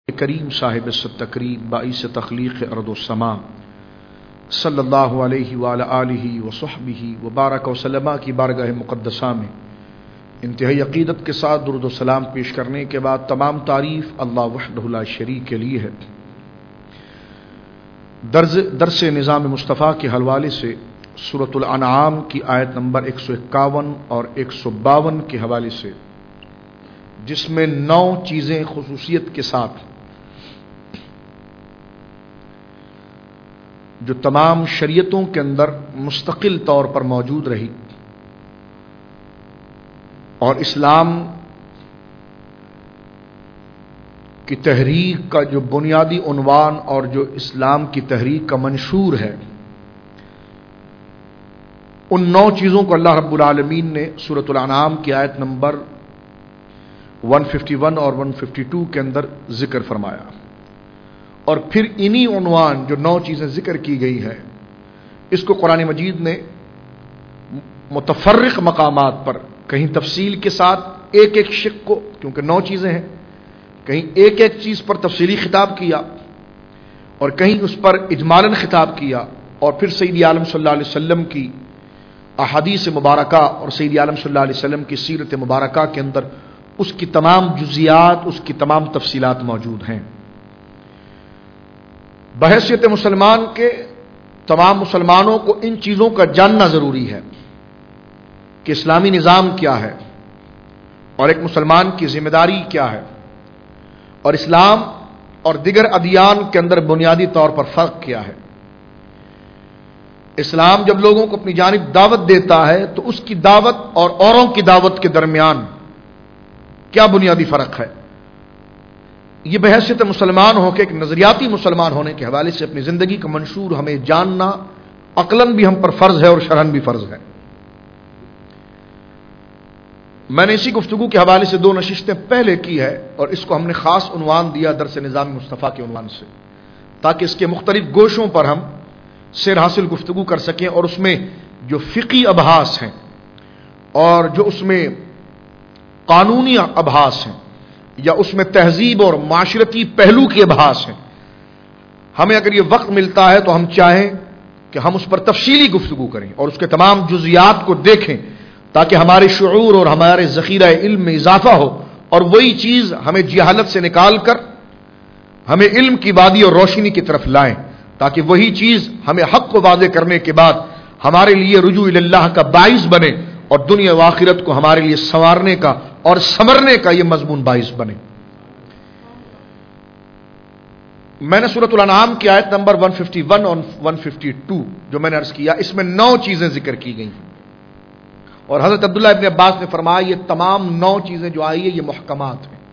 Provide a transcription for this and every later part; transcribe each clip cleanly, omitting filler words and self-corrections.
کریم صاحب التکریم باعث تخلیق ارض و سما صلی اللہ علیہ وآلہ آلہ وصحبہ وبارک وسلم کی بارگاہ مقدسہ میں انتہائی عقیدت کے ساتھ درود و سلام پیش کرنے کے بعد تمام تعریف اللہ وحدہ لا شریک کے لیے ہے۔ درس نظام مصطفیٰ کے حوالے سے سورۃ الانعام کی آیت نمبر 151 اور 152 کے حوالے سے، جس میں 9 چیزیں خصوصیت کے ساتھ جو تمام شریعتوں کے اندر مستقل طور پر موجود رہی اور اسلام کی تحریک کا جو بنیادی عنوان اور جو اسلام کی تحریک کا منشور ہے، ان 9 چیزوں کو اللہ رب العالمین نے سورۃ الانعام کی آیت نمبر 151 اور 152 کے اندر ذکر فرمایا، اور پھر انہی عنوان جو 9 چیزیں ذکر کی گئی ہے، اس کو قرآن مجید نے متفرق مقامات پر کہیں تفصیل کے ساتھ ایک ایک شق کو، کیونکہ 9 چیزیں ہیں، کہیں ایک ایک چیز پر تفصیلی خطاب کیا اور کہیں اس پر اجمالاً خطاب کیا، اور پھر سید عالم صلی اللہ علیہ وسلم کی احادیث مبارکہ اور سید عالم صلی اللہ علیہ وسلم کی سیرت مبارکہ کے اندر اس کی تمام جزیات، اس کی تمام تفصیلات موجود ہیں۔ بحیثیت مسلمان کے تمام مسلمانوں کو ان چیزوں کا جاننا ضروری ہے کہ اسلامی نظام کیا ہے اور ایک مسلمان کی ذمہ داری کیا ہے، اور اسلام اور دیگر ادیان کے اندر بنیادی طور پر فرق کیا ہے۔ اسلام جب لوگوں کو اپنی جانب دعوت دیتا ہے تو اس کی دعوت اور اوروں کی دعوت کے درمیان کیا بنیادی فرق ہے، یہ بحیثیت مسلمان ہو کے ایک نظریاتی مسلمان ہونے کے حوالے سے اپنی زندگی کا منشور ہمیں جاننا عقلاً بھی ہم پر فرض ہے اور شرعاً بھی فرض ہے۔ میں نے اسی گفتگو کے حوالے سے 2 نشستیں پہلے کی ہے، اور اس کو ہم نے خاص عنوان دیا درس نظام مصطفیٰ کے عنوان سے، تاکہ اس کے مختلف گوشوں پر ہم سیر حاصل گفتگو کر سکیں، اور اس میں جو فقہی ابحاث ہیں اور جو اس میں قانونی ابحاث ہیں یا اس میں تہذیب اور معاشرتی پہلو کے ابحاث ہیں، ہمیں اگر یہ وقت ملتا ہے تو ہم چاہیں کہ ہم اس پر تفصیلی گفتگو کریں اور اس کے تمام جزیات کو دیکھیں، تاکہ ہمارے شعور اور ہمارے ذخیرہ علم میں اضافہ ہو، اور وہی چیز ہمیں جہالت سے نکال کر ہمیں علم کی وادی اور روشنی کی طرف لائیں، تاکہ وہی چیز ہمیں حق کو واضح کرنے کے بعد ہمارے لیے رجوع اللہ کا باعث بنے، اور دنیا و آخرت کو ہمارے لیے سنوارنے کا اور سنورنے کا یہ مضمون باعث بنے۔ میں نے سورۃ الانعام کی آیت نمبر 151 اور 152 جو میں نے عرض کیا، اس میں 9 چیزیں ذکر کی گئی، اور حضرت عبداللہ ابن عباس نے فرمایا یہ تمام 9 چیزیں جو آئی ہیں یہ محکمات ہیں۔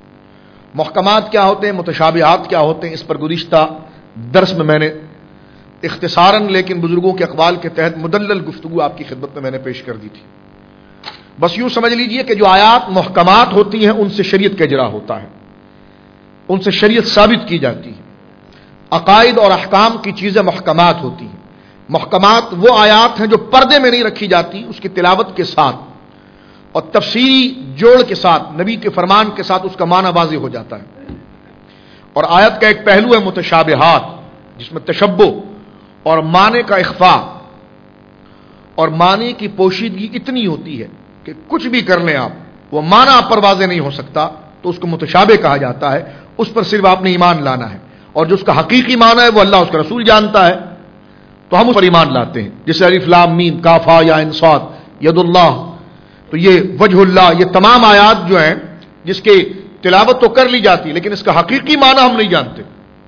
محکمات کیا ہوتے ہیں، متشابہات کیا ہوتے ہیں، اس پر گزشتہ درس میں میں نے اختصاراً لیکن بزرگوں کے اقوال کے تحت مدلل گفتگو آپ کی خدمت میں نے پیش کر دی تھی۔ بس یوں سمجھ لیجئے کہ جو آیات محکمات ہوتی ہیں ان سے شریعت کا اجرا ہوتا ہے، ان سے شریعت ثابت کی جاتی ہے۔ عقائد اور احکام کی چیزیں محکمات ہوتی ہیں۔ محکمات وہ آیات ہیں جو پردے میں نہیں رکھی جاتی، اس کی تلاوت کے ساتھ اور تفصیلی جوڑ کے ساتھ، نبی کے فرمان کے ساتھ اس کا معنی واضح ہو جاتا ہے۔ اور آیت کا ایک پہلو ہے متشابہات، جس میں تشبہ اور معنی کا اخفاء اور معنی کی پوشیدگی اتنی ہوتی ہے کہ کچھ بھی کر لیں آپ، وہ معنی آپ پر واضح نہیں ہو سکتا، تو اس کو متشابہ کہا جاتا ہے۔ اس پر صرف آپ نے ایمان لانا ہے، اور جو اس کا حقیقی معنی ہے وہ اللہ اس کا رسول جانتا ہے، تو ہم اس پر ایمان لاتے ہیں۔ جیسے الف لام میم کاف ہا یا عین صاد ید اللہ، تو یہ وجہ اللہ، یہ تمام آیات جو ہیں جس کی تلاوت تو کر لی جاتی لیکن اس کا حقیقی معنی ہم نہیں جانتے،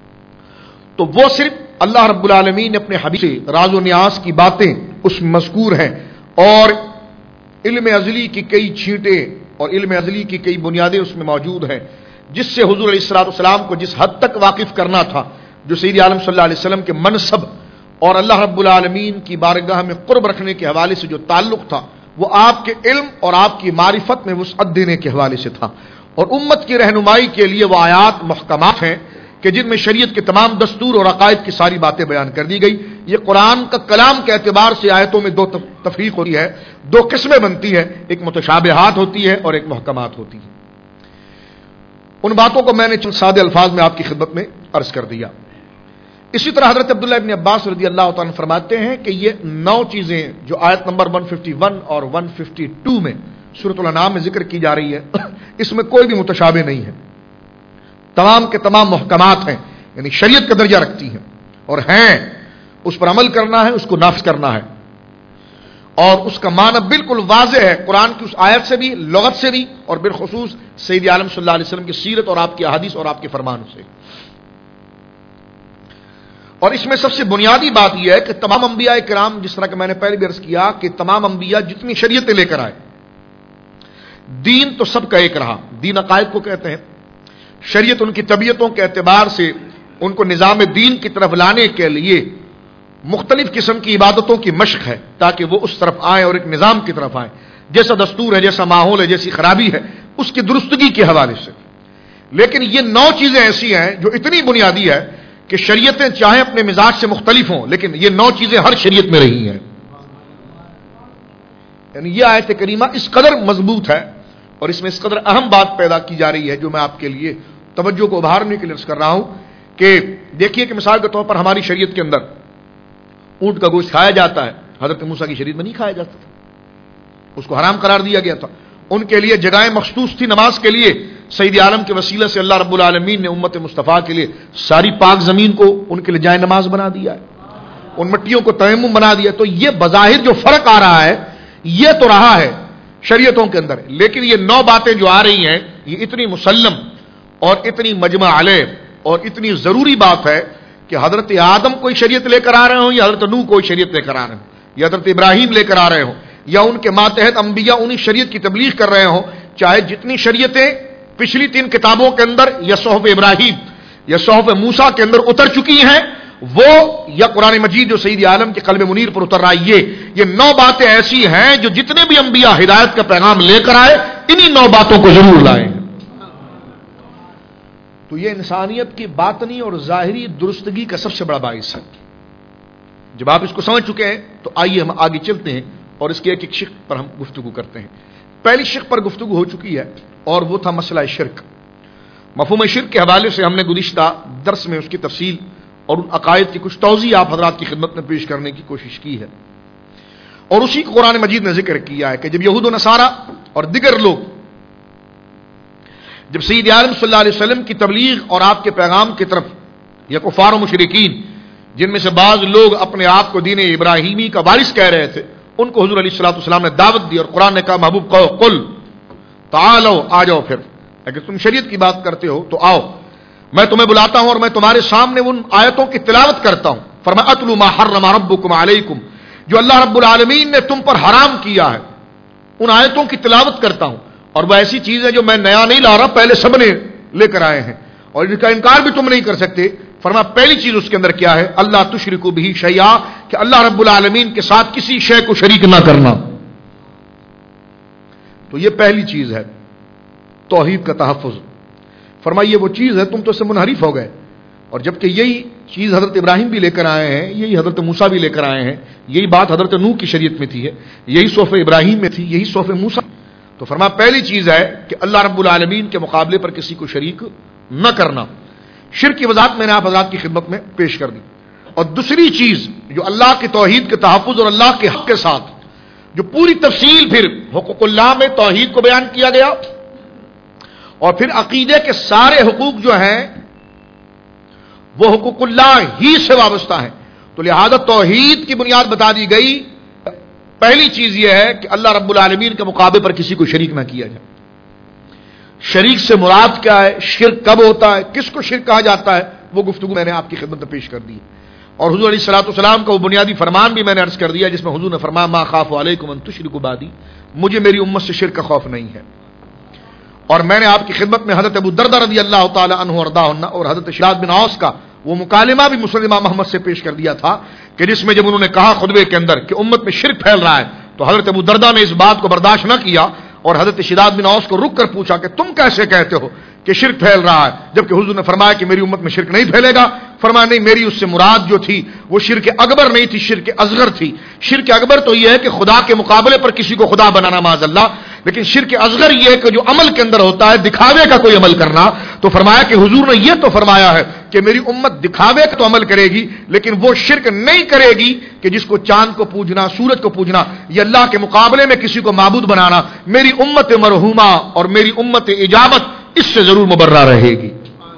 تو وہ صرف اللہ رب العالمین نے اپنے حبیب سے راز و نیاز کی باتیں اس میں مذکور ہیں، اور علم ازلی کی کئی چھینٹیں اور علم ازلی کی کئی بنیادیں اس میں موجود ہیں، جس سے حضور علیہ الصلوۃ والسلام کو جس حد تک واقف کرنا تھا، جو سید عالم صلی اللہ علیہ وسلم کے منصب اور اللہ رب العالمین کی بارگاہ میں قرب رکھنے کے حوالے سے جو تعلق تھا، وہ آپ کے علم اور آپ کی معرفت میں وسعت دینے کے حوالے سے تھا، اور امت کی رہنمائی کے لیے وہ آیات محکمات ہیں کہ جن میں شریعت کے تمام دستور اور عقائد کی ساری باتیں بیان کر دی گئی۔ یہ قرآن کا کلام کے اعتبار سے آیتوں میں 2 تفریق ہوتی ہے، 2 قسمیں بنتی ہیں، ایک متشابہات ہوتی ہے اور ایک محکمات ہوتی ہے۔ ان باتوں کو میں نے چند سادے الفاظ میں آپ کی خدمت میں عرض کر دیا. اسی طرح حضرت عبداللہ ابن عباس رضی اللہ تعالیٰ عنہ فرماتے ہیں کہ یہ 9 چیزیں جو آیت نمبر 151 اور 152 میں سورۃ الانعام میں ذکر کی جا رہی ہے، اس میں کوئی بھی متشابہ نہیں ہے، تمام کے تمام محکمات ہیں، یعنی شریعت کا درجہ رکھتی ہیں اور ہیں، اس پر عمل کرنا ہے، اس کو نافذ کرنا ہے، اور اس کا معنی بالکل واضح ہے قرآن کی اس آیت سے بھی، لغت سے بھی، اور بالخصوص سید عالم صلی اللہ علیہ وسلم کی سیرت اور آپ کی احادیث اور آپ کے فرمانوں سے. اور اس میں سب سے بنیادی بات یہ ہے کہ تمام انبیاء کرام، جس طرح کہ میں نے پہلے بھی عرض کیا کہ تمام انبیاء جتنی شریعتیں لے کر آئے، دین تو سب کا ایک رہا. دین عقائد کو کہتے ہیں، شریعت ان کی طبیعتوں کے اعتبار سے ان کو نظام دین کی طرف لانے کے لیے مختلف قسم کی عبادتوں کی مشق ہے تاکہ وہ اس طرف آئیں اور ایک نظام کی طرف آئیں. جیسا دستور ہے، جیسا ماحول ہے، جیسی خرابی ہے، اس کی درستگی کے حوالے سے. لیکن یہ 9 چیزیں ایسی ہیں جو اتنی بنیادی ہے کہ شریعتیں چاہیں اپنے مزاج سے مختلف ہوں، لیکن یہ 9 چیزیں ہر شریعت میں رہی ہیں. یعنی یہ آیت کریمہ اس قدر مضبوط ہے اور اس میں اس قدر اہم بات پیدا کی جا رہی ہے جو میں آپ کے لیے توجہ کو ابھارنے کے لیے عرض کر رہا ہوں کہ دیکھیے کہ مثال کے طور پر ہماری شریعت کے اندر اونٹ کا گوشت کھایا جاتا ہے، حضرت موسیٰ کی شریعت میں نہیں کھایا جاتا تھا، اس کو حرام قرار دیا گیا تھا. ان کے لیے جگہیں مخصوص تھی نماز کے لیے. سید عالم کے وسیلہ سے اللہ رب العالمین نے امت مصطفیٰ کے لیے ساری پاک زمین کو ان کے لیے جائے نماز بنا دیا ہے، ان مٹیوں کو تیمم بنا دیا. تو یہ بظاہر جو فرق آ رہا ہے یہ تو رہا ہے شریعتوں کے اندر، لیکن یہ 9 باتیں جو آ رہی ہیں یہ اتنی مسلم اور اتنی مجمع علیہ اور اتنی ضروری بات ہے کہ حضرت آدم کوئی شریعت لے کر آ رہے ہوں یا حضرت نوح کوئی شریعت لے کر آ رہے ہوں یا حضرت ابراہیم لے کر آ رہے ہوں یا ان کے ماتحت انبیاء انہی شریعت کی تبلیغ کر رہے ہوں، چاہے جتنی شریعتیں پچھلی 3 کتابوں کے اندر یا صحف ابراہیم یا صحف موسیٰ کے اندر اتر چکی ہیں وہ، یا قرآن مجید جو سید عالم کے قلب منیر پر اتر رہا ہے، یہ 9 باتیں ایسی ہیں جو جتنے بھی انبیاء ہدایت کا پیغام لے کر آئے انہی 9 باتوں کو ضرور لائیں. تو یہ انسانیت کی باطنی اور ظاہری درستگی کا سب سے بڑا باعث ہے. جب آپ اس کو سمجھ چکے ہیں تو آئیے ہم آگے چلتے ہیں اور اس کے ایک شق پر ہم گفتگو کرتے ہیں. پہلی شق پر گفتگو ہو چکی ہے اور وہ تھا مسئلہ شرک. مفہوم شرک کے حوالے سے ہم نے گزشتہ درس میں اس کی تفصیل اور ان عقائد کی کچھ توضیح آپ حضرات کی خدمت میں پیش کرنے کی کوشش کی ہے، اور اسی کو قرآن مجید نے ذکر کیا ہے کہ جب یہود و نصارہ اور دیگر لوگ جب سید عالم صلی اللہ علیہ وسلم کی تبلیغ اور آپ کے پیغام کی طرف، یا کفار و مشرکین جن میں سے بعض لوگ اپنے آپ کو دین ابراہیمی کا وارث کہہ رہے تھے، ان کو حضور علیہ الصلوۃ والسلام نے دعوت دی اور قرآن نے کہا محبوب کہو قل تعالو، آ جاؤ، پھر اگر تم شریعت کی بات کرتے ہو تو آؤ، میں تمہیں بلاتا ہوں اور میں تمہارے سامنے ان آیتوں کی تلاوت کرتا ہوں. فرمایا اتلو ما حرم ربکم علیکم، جو اللہ رب العالمین نے تم پر حرام کیا ہے ان آیتوں کی تلاوت کرتا ہوں. اور وہ ایسی چیز ہے جو میں نیا نہیں لا رہا، پہلے سب نے لے کر آئے ہیں اور ان کا انکار بھی تم نہیں کر سکتے. فرمایا پہلی چیز اس کے اندر کیا ہے؟ اللہ تشرکوا بہ شیئا، کہ اللہ رب العالمین کے ساتھ کسی شے کو شریک نہ کرنا. تو یہ پہلی چیز ہے توحید کا تحفظ. فرمائیے وہ چیز ہے تم تو اس سے منحرف ہو گئے، اور جبکہ یہی چیز حضرت ابراہیم بھی لے کر آئے ہیں، یہی حضرت موسیٰ بھی لے کر آئے ہیں، یہی بات حضرت نوح کی شریعت میں تھی، یہی صحف ابراہیم میں تھی، یہی صحف موسیٰ. تو فرمایا پہلی چیز ہے کہ اللہ رب العالمین کے مقابلے پر کسی کو شریک نہ کرنا. شرک کی وضاحت میں نے آپ حضرات کی خدمت میں پیش کر دی. اور دوسری چیز جو اللہ کے توحید کے تحفظ اور اللہ کے حق کے ساتھ جو پوری تفصیل پھر حقوق اللہ میں توحید کو بیان کیا گیا، اور پھر عقیدے کے سارے حقوق جو ہیں وہ حقوق اللہ ہی سے وابستہ ہیں. تو لہذا توحید کی بنیاد بتا دی گئی. پہلی چیز یہ ہے کہ اللہ رب العالمین کے مقابلے پر کسی کو شریک نہ کیا جائے. شریک سے مراد کیا ہے، شرک کب ہوتا ہے، کس کو شرک کہا جاتا ہے، وہ گفتگو میں نے آپ کی خدمت میں پیش کر دی. اور حضور علیہ الصلوۃ والسلام کا وہ بنیادی فرمان بھی میں نے عرض کر دیا جس میں حضور نے فرمایا ما خاف علیکم ان تشرکوا بعدی، مجھے میری امت سے شرک کا خوف نہیں ہے. اور میں نے آپ کی خدمت میں حضرت ابو دردہ رضی اللہ تعالی عنہ وارضاہ اور حضرت شداد بن اوس کا وہ مکالمہ بھی مسند امام محمد سے پیش کر دیا تھا کہ جس میں جب انہوں نے کہا خطبے کے اندر کہ امت میں شرک پھیل رہا ہے تو حضرت ابو دردہ نے اس بات کو برداشت نہ کیا اور حضرت شداد بن اوس کو رک کر پوچھا کہ تم کیسے کہتے ہو کہ شرک پھیل رہا ہے، جبکہ حضور نے فرمایا کہ میری امت میں شرک نہیں پھیلے گا. فرمایا نہیں، میری اس سے مراد جو تھی وہ شرک اکبر نہیں تھی، شرک اصغر تھی. شرک اکبر تو یہ ہے کہ خدا کے مقابلے پر کسی کو خدا بنانا معاذ اللہ، لیکن شرک اصغر یہ کہ جو عمل کے اندر ہوتا ہے دکھاوے کا کوئی عمل کرنا، تو فرمایا کہ حضور نے یہ تو فرمایا ہے کہ میری امت دکھاوے کا تو عمل کرے گی، لیکن وہ شرک نہیں کرے گی کہ جس کو چاند کو پوجنا، سورج کو پوجنا، یہ اللہ کے مقابلے میں کسی کو معبود بنانا۔ میری امت مرحومہ اور میری امت اجابت اس سے ضرور مبرہ رہے گی۔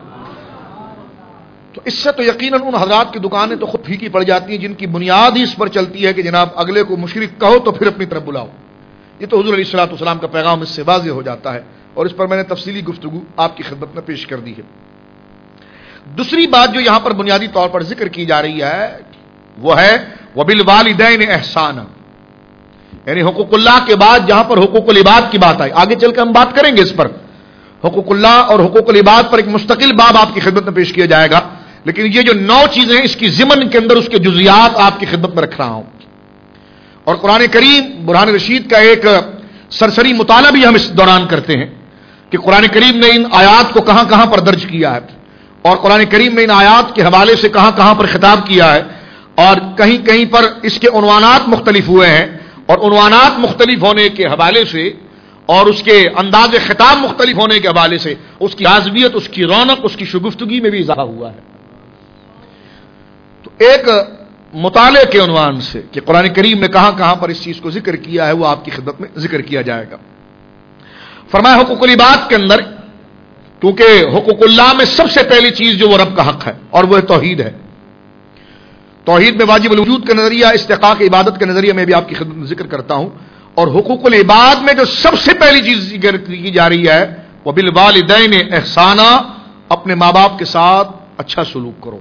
تو اس سے تو یقیناً ان حضرات کی دکانیں تو خود پھیکی پڑ جاتی ہیں جن کی بنیاد ہی اس پر چلتی ہے کہ جناب اگلے کو مشرک کہو تو پھر اپنی طرف بلاؤ۔ یہ تو حضور علیہ الصلوۃ والسلام کا پیغام اس سے واضح ہو جاتا ہے، اور اس پر میں نے تفصیلی گفتگو آپ کی خدمت میں پیش کر دی ہے۔ دوسری بات جو یہاں پر بنیادی طور پر ذکر کی جا رہی ہے وہ ہے وبالوالدین احسانا، یعنی حقوق اللہ کے بعد جہاں پر حقوق العباد کی بات آئی، آگے چل کے ہم بات کریں گے اس پر، حقوق اللہ اور حقوق العباد پر ایک مستقل باب آپ کی خدمت میں پیش کیا جائے گا، لیکن یہ جو 9 چیزیں ہیں اس کی ضمن کے اندر اس کے جزیات آپ کی خدمت میں رکھ رہا ہوں۔ اور قرآن کریم برہان رشید کا ایک سرسری مطالعہ بھی ہم اس دوران کرتے ہیں کہ قرآن کریم نے ان آیات کو کہاں کہاں پر درج کیا ہے، اور قرآن کریم نے ان آیات کے حوالے سے کہاں کہاں پر خطاب کیا ہے، اور کہیں کہیں پر اس کے عنوانات مختلف ہوئے ہیں، اور عنوانات مختلف ہونے کے حوالے سے اور اس کے انداز خطاب مختلف ہونے کے حوالے سے اس کی جاذبیت، اس کی رونق، اس کی شگفتگی میں بھی اضافہ ہوا ہے۔ تو ایک مطالعے کے عنوان سے کہ قرآن کریم نے کہاں کہاں پر اس چیز کو ذکر کیا ہے وہ آپ کی خدمت میں ذکر کیا جائے گا۔ فرمایا حقوق العباد کے اندر، کیونکہ حقوق اللہ میں سب سے پہلی چیز جو وہ رب کا حق ہے اور وہ توحید ہے، توحید میں واجب الوجود کا نظریہ، استحقاق عبادت کے نظریے میں بھی آپ کی خدمت میں ذکر کرتا ہوں، اور حقوق العباد میں جو سب سے پہلی چیز ذکر کی جا رہی ہے وہ بالوالدین احسانا، اپنے ماں باپ کے ساتھ اچھا سلوک کرو،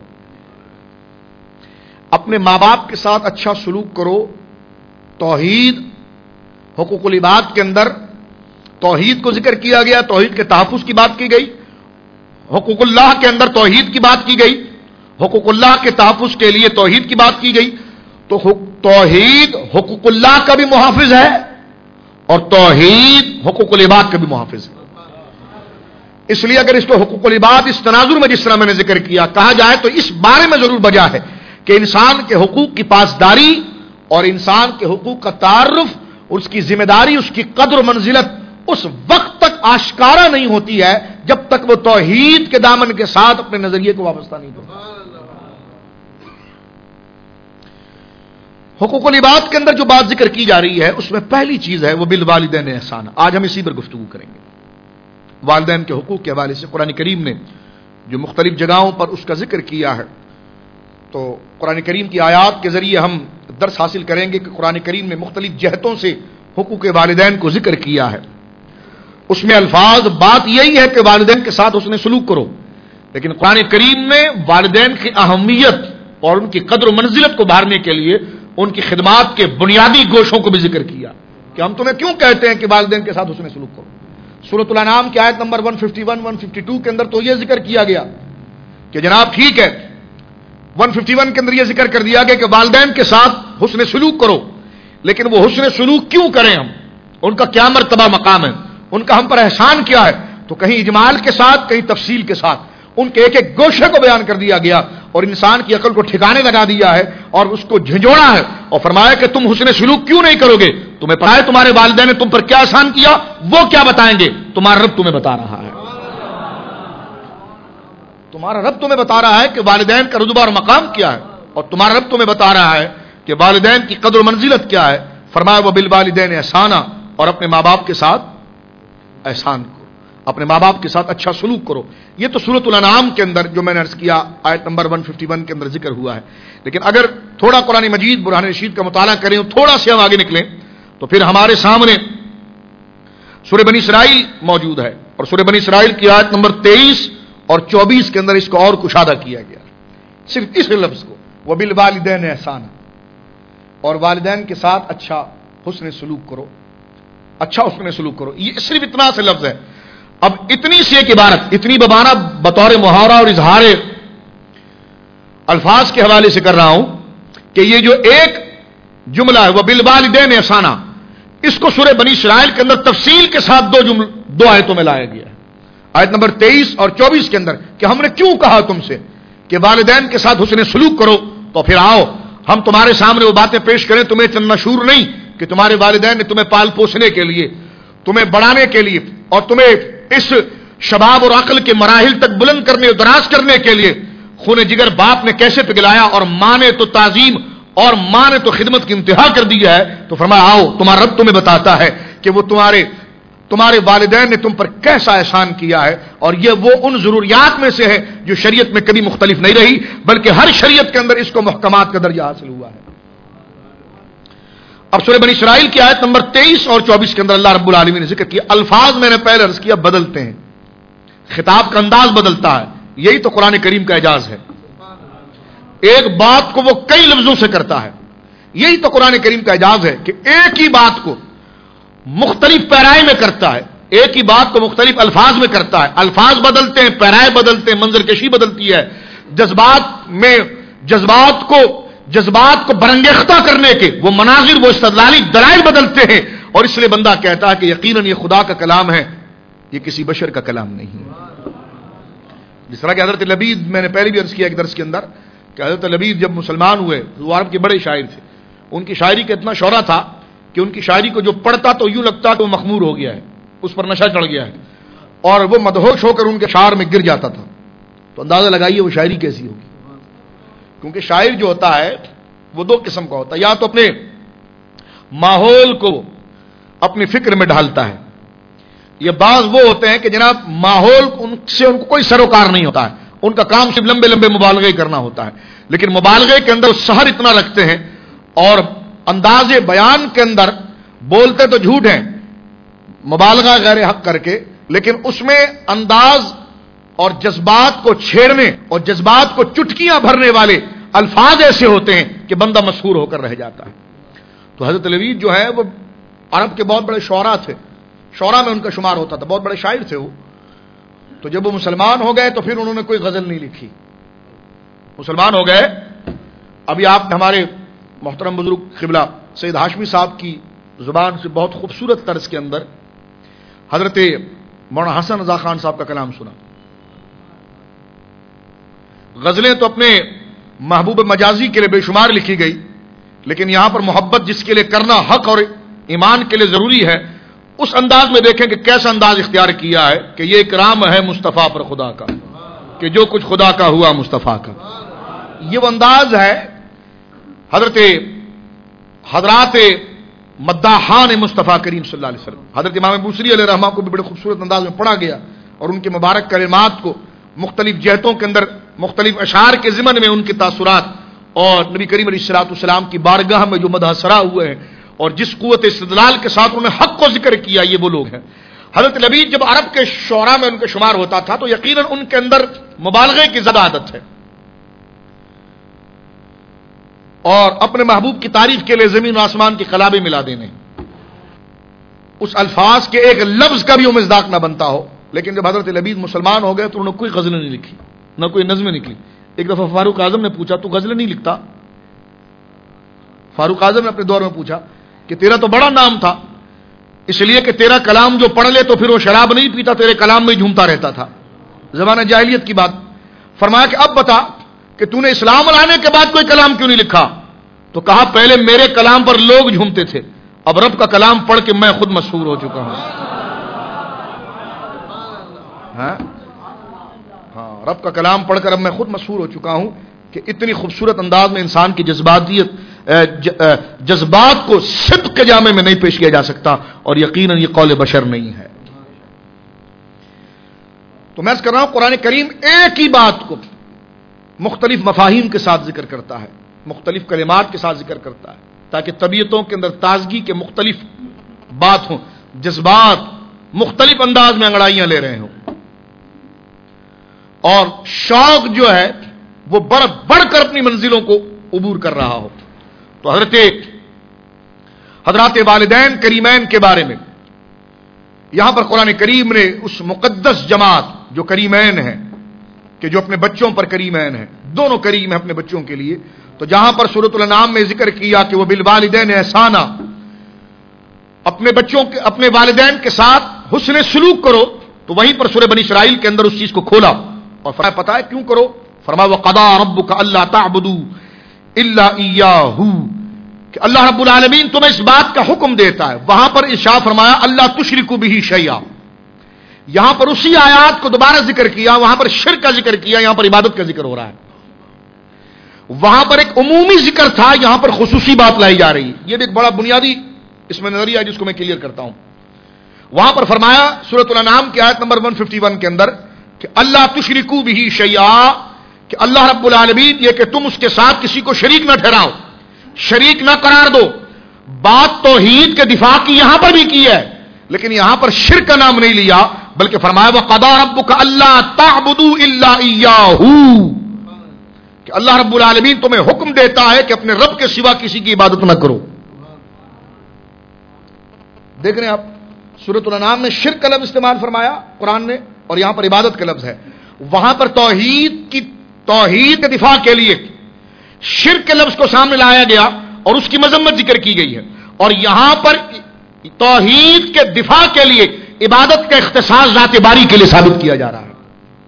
اپنے ماں باپ کے ساتھ اچھا سلوک کرو۔ توحید حقوق العباد کے اندر توحید کو ذکر کیا گیا، توحید کے تحفظ کی بات کی گئی، حقوق اللہ کے اندر توحید کی بات کی گئی، حقوق اللہ کے تحفظ کے لیے توحید کی بات کی گئی، تو توحید حقوق اللہ کا بھی محافظ ہے اور توحید حقوق العباد کا بھی محافظ ہے۔ اس لیے اگر اس کو حقوق العباد اس تناظر میں جس طرح میں نے ذکر کیا کہا جائے تو اس بارے میں ضرور بجا ہے کہ انسان کے حقوق کی پاسداری اور انسان کے حقوق کا تعارف، اس کی ذمہ داری، اس کی قدر و منزلت اس وقت تک آشکارا نہیں ہوتی ہے جب تک وہ توحید کے دامن کے ساتھ اپنے نظریے کو وابستہ نہیں کرتا۔ حقوق العباد کے اندر جو بات ذکر کی جا رہی ہے اس میں پہلی چیز ہے وہ بالوالدین احسان۔ آج ہم اسی پر گفتگو کریں گے۔ والدین کے حقوق کے حوالے سے قرآن کریم نے جو مختلف جگہوں پر اس کا ذکر کیا ہے، تو قرآن کریم کی آیات کے ذریعے ہم درس حاصل کریں گے کہ قرآن کریم نے مختلف جہتوں سے حقوق والدین کو ذکر کیا ہے۔ اس میں الفاظ بات یہی ہے کہ والدین کے ساتھ حسن سلوک کرو، لیکن قرآن کریم نے والدین کی اہمیت اور ان کی قدر و منزلت کو بڑھانے کے لیے ان کی خدمات کے بنیادی گوشوں کو بھی ذکر کیا کہ ہم تمہیں کیوں کہتے ہیں کہ والدین کے ساتھ حسن سلوک کرو۔ سورۃ الانعام کی آیت نمبر 151 152 کے اندر تو یہ ذکر کیا گیا کہ جناب ٹھیک ہے، 151 کے اندر یہ ذکر کر دیا گیا کہ والدین کے ساتھ حسن سلوک کرو، لیکن وہ حسن سلوک کیوں کریں ہم، ان کا کیا مرتبہ مقام ہے، ان کا ہم پر احسان کیا ہے، تو کہیں اجمال کے ساتھ کہیں تفصیل کے ساتھ ان کے ایک ایک گوشے کو بیان کر دیا گیا اور انسان کی عقل کو ٹھکانے لگا دیا ہے اور اس کو جھنجھوڑا ہے اور فرمایا کہ تم حسن سلوک کیوں نہیں کرو گے، تمہیں پتہ ہے تمہارے والدین نے تم پر کیا احسان کیا، وہ کیا بتائیں گے، تمہارا رب تمہیں بتا رہا ہے، تمہارا رب تمہیں بتا رہا ہے کہ والدین کا رتبہ اور مقام کیا ہے، اور تمہارا رب تمہیں بتا رہا ہے کہ والدین کی قدر و منزلت کیا ہے۔ فرمایا وہ بالوالدین احسانا، اور اپنے ماں باپ کے ساتھ احسان کرو، اپنے ماں باپ کے ساتھ اچھا سلوک کرو۔ یہ تو سورۃ الانعام کے اندر جو میں نے عرض کیا آیت نمبر 151 کے اندر ذکر ہوا ہے، لیکن اگر تھوڑا قرآن مجید برہان رشید کا مطالعہ کریں، تھوڑا سے ہم آگے نکلیں تو پھر ہمارے سامنے سورہ بنی اسرائیل موجود ہے، اور سورہ بنی اسرائیل کی آیت نمبر 23 اور 24 کے اندر اس کو اور کشادہ کیا گیا، صرف اس لفظ کو وبالوالدین احسانا، اور والدین کے ساتھ اچھا حسن سلوک کرو، اچھا حسن سلوک کرو، یہ صرف اتنا سے لفظ ہے۔ اب اتنی سی ایک عبارت، اتنی ببانا بطور محاورہ اور اظہار الفاظ کے حوالے سے کر رہا ہوں کہ یہ جو ایک جملہ ہے وہ بالوالدین احسانا، اس کو سورہ بنی اسرائیل کے اندر تفصیل کے ساتھ دو آیتوں میں لایا گیا ہے، آیت نمبر 23 اور 24 کے اندر کہ ہم نے کیوں کہا تم سے کہ والدین کے ساتھ حسن سلوک کرو، تو پھر آؤ ہم تمہارے سامنے وہ باتیں پیش کریں، تمہیں چند مشہور نہیں کہ تمہارے والدین نے تمہیں پال پوسنے کے لیے تمہیں بڑھانے کے لیے اور تمہیں اس شباب اور عقل کے مراحل تک بلند کرنے اور دراز کرنے کے لیے خون جگر باپ نے کیسے پگلایا، اور ماں نے تو تعظیم اور ماں نے تو خدمت کی انتہا کر دی ہے، تو فرمایا آؤ تمہارا رب تمہیں بتاتا ہے کہ وہ تمہارے والدین نے تم پر کیسا احسان کیا ہے، اور یہ وہ ان ضروریات میں سے ہے جو شریعت میں کبھی مختلف نہیں رہی، بلکہ ہر شریعت کے اندر اس کو محکمات کا درجہ حاصل ہوا ہے۔ اب سورہ بنی اسرائیل کی آیت نمبر 23 اور 24 کے اندر اللہ رب العالمین نے ذکر کیا، الفاظ میں نے پہلے عرض کیا بدلتے ہیں، خطاب کا انداز بدلتا ہے، یہی تو قرآن کریم کا اعجاز ہے، ایک بات کو وہ کئی لفظوں سے کرتا ہے، یہی تو قرآن کریم کا اعجاز ہے کہ ایک ہی بات کو مختلف پیرائے میں کرتا ہے، ایک ہی بات کو مختلف الفاظ میں کرتا ہے، الفاظ بدلتے ہیں، پیرائے بدلتے ہیں، منظر کشی بدلتی ہے، جذبات کو برانگیختہ کرنے کے وہ مناظر، وہ استدلالی دلائل بدلتے ہیں، اور اس لیے بندہ کہتا ہے کہ یقیناً یہ خدا کا کلام ہے، یہ کسی بشر کا کلام نہیں ہے۔ جس طرح کہ حضرت لبید، میں نے پہلے بھی عرض کیا ایک درس کے اندر کہ حضرت لبید جب مسلمان ہوئے وہ عرب کے بڑے شاعر تھے، ان کی شاعری کا اتنا شہرا تھا کہ ان کی شاعری کو جو پڑھتا تو یوں لگتا کہ وہ مخمور ہو گیا ہے، اس پر نشہ چڑھ گیا ہے، اور وہ مدہوش ہو کر ان کے شعر میں گر جاتا تھا۔ تو اندازہ لگائیے وہ شاعری کیسی ہوگی، کیونکہ شاعر جو ہوتا ہے وہ دو قسم کا ہوتا ہے، یا تو اپنے ماحول کو اپنی فکر میں ڈھالتا ہے، یہ بعض وہ ہوتے ہیں کہ جناب ماحول ان کو کوئی سروکار نہیں ہوتا ہے، ان کا کام صرف لمبے لمبے مبالغے کرنا ہوتا ہے، لیکن مبالغے کے اندر سحر اتنا رکھتے ہیں، اور انداز بیان کے اندر بولتے تو جھوٹ ہیں مبالغہ غیر حق کر کے، لیکن اس میں انداز اور جذبات کو چھیڑنے اور جذبات کو چٹکیاں بھرنے والے الفاظ ایسے ہوتے ہیں کہ بندہ مسحور ہو کر رہ جاتا ہے۔ تو حضرت لبید جو ہے وہ عرب کے بہت بڑے شعراء تھے، شعراء میں ان کا شمار ہوتا تھا، بہت بڑے شاعر تھے وہ۔ تو جب وہ مسلمان ہو گئے تو پھر انہوں نے کوئی غزل نہیں لکھی، مسلمان ہو گئے۔ ابھی آپ نے ہمارے محترم بزرگ قبلہ سید ہاشمی صاحب کی زبان سے بہت خوبصورت طرز کے اندر حضرت مولانا حسن رضا خان صاحب کا کلام سنا۔ غزلیں تو اپنے محبوب مجازی کے لیے بے شمار لکھی گئی، لیکن یہاں پر محبت جس کے لیے کرنا حق اور ایمان کے لیے ضروری ہے، اس انداز میں دیکھیں کہ کیسا انداز اختیار کیا ہے کہ یہ اکرام ہے مصطفیٰ پر خدا کا، کہ جو کچھ خدا کا ہوا مصطفیٰ کا۔ یہ وہ انداز ہے حضرات مداحان مصطفیٰ کریم صلی اللہ علیہ وسلم۔ حضرت امام بوصیری علیہ رحمہ کو بھی بڑے خوبصورت انداز میں پڑھا گیا، اور ان کے مبارک کلمات کو مختلف جہتوں کے اندر مختلف اشعار کے ضمن میں ان کے تاثرات اور نبی کریم علیہ الصلوۃ والسلام کی بارگاہ میں جو مدح سرا ہوئے ہیں، اور جس قوت استدلال کے ساتھ انہوں نے حق کو ذکر کیا، یہ وہ لوگ ہیں۔ حضرت لبید جب عرب کے شعراء میں ان کے شمار ہوتا تھا تو یقیناً ان کے اندر مبالغے کی زیادہ عادت ہے، اور اپنے محبوب کی تعریف کے لیے زمین و آسمان کی قلابیں ملا دینے، اس الفاظ کے ایک لفظ کا بھی وہ مصداق نہ بنتا ہو۔ لیکن جب حضرت لبید مسلمان ہو گئے تو انہوں نے کوئی غزل نہیں لکھی، نہ کوئی نظمیں نکلی۔ ایک دفعہ فاروق اعظم نے پوچھا تو غزل نہیں لکھتا؟ فاروق اعظم نے اپنے دور میں پوچھا کہ تیرا تو بڑا نام تھا، اس لیے کہ تیرا کلام جو پڑھ لے تو پھر وہ شراب نہیں پیتا، تیرے کلام میں جھومتا رہتا تھا، زمانہ جاہلیت کی بات۔ فرمایا کہ اب بتا کہ تو نے اسلام لانے کے بعد کوئی کلام کیوں نہیں لکھا؟ تو کہا پہلے میرے کلام پر لوگ جھومتے تھے، اب رب کا کلام پڑھ کے میں خود مشہور ہو چکا ہوں۔ ہاں رب کا کلام پڑھ کر اب میں خود مشہور ہو چکا ہوں کہ اتنی خوبصورت انداز میں انسان کی جذبات کو صدق کے جامے میں نہیں پیش کیا جا سکتا، اور یقیناً یہ قول بشر نہیں ہے۔ تو میں کر رہا ہوں قرآن کریم ایک ہی بات کو مختلف مفاہیم کے ساتھ ذکر کرتا ہے، مختلف کلمات کے ساتھ ذکر کرتا ہے، تاکہ طبیعتوں کے اندر تازگی کے مختلف بات ہوں، جذبات مختلف انداز میں انگڑائیاں لے رہے ہوں، اور شوق جو ہے وہ بڑھ کر اپنی منزلوں کو عبور کر رہا ہو۔ تو حضرات والدین کریمین کے بارے میں یہاں پر قرآن کریم نے اس مقدس جماعت جو کریمین ہیں، کہ جو اپنے بچوں پر کریمین ہیں، دونوں کریم ہیں اپنے بچوں کے لیے، تو جہاں پر سورۃ الانعام میں ذکر کیا کہ وہ بالوالدین احسانا، اپنے والدین کے ساتھ حسن سلوک کرو، تو وہیں پر سورہ بنی اسرائیل کے اندر اس چیز کو کھولا اور فرمایا پتہ ہے کیوں کرو؟ فرمایا وَقَضَىٰ رَبُّكَ أَلَّا تَعْبُدُوا إِلَّا إِيَّاهُ، کہ اللہ رب العالمین تمہیں اس بات کا حکم دیتا ہے. وہاں پر ارشاد فرمایا اللہ تشرکوا بہ شیئا. یہاں پر اسی آیات کو دوبارہ ذکر کیا, وہاں پر شرک کا ذکر کیا, یہاں پر عبادت کا ذکر ہو رہا ہے. وہاں پر ایک عمومی ذکر تھا, یہاں پر خصوصی بات لائی جا رہی ہے. یہ بھی ایک بڑا بنیادی اس میں نظریہ ہے جس کو میں کلیئر کرتا ہوں. وہاں پر فرمایا سورۃ الانعام کی آیت نمبر 151 کے اندر کہ اللہ تشرکوا بہ شیئا, کہ اللہ رب العالمین یہ کہ تم اس کے ساتھ کسی کو شریک نہ ٹھہراؤ, شریک نہ قرار دو. بات توحید کے دفاع کی یہاں پر بھی کی ہے, لیکن یہاں پر شرک کا نام نہیں لیا, بلکہ فرمایا وَقَضَىٰ رَبُّكَ أَلَّا تَعْبُدُوا إِلَّا إِيَّاهُ, کہ اللہ رب العالمین تمہیں حکم دیتا ہے کہ اپنے رب کے سوا کسی کی عبادت نہ کرو. دیکھ رہے ہیں آپ, سورۃ الانعام میں شرک کا لفظ استعمال فرمایا قرآن نے, اور یہاں پر عبادت کا لفظ ہے. وہاں پر توحید کے دفاع کے لیے شرک کے لفظ کو سامنے لایا گیا اور اس کی مذمت ذکر کی گئی ہے, اور یہاں پر توحید کے دفاع کے لیے عبادت کا اختصاص ذات باری کے لیے ثابت کیا جا رہا ہے.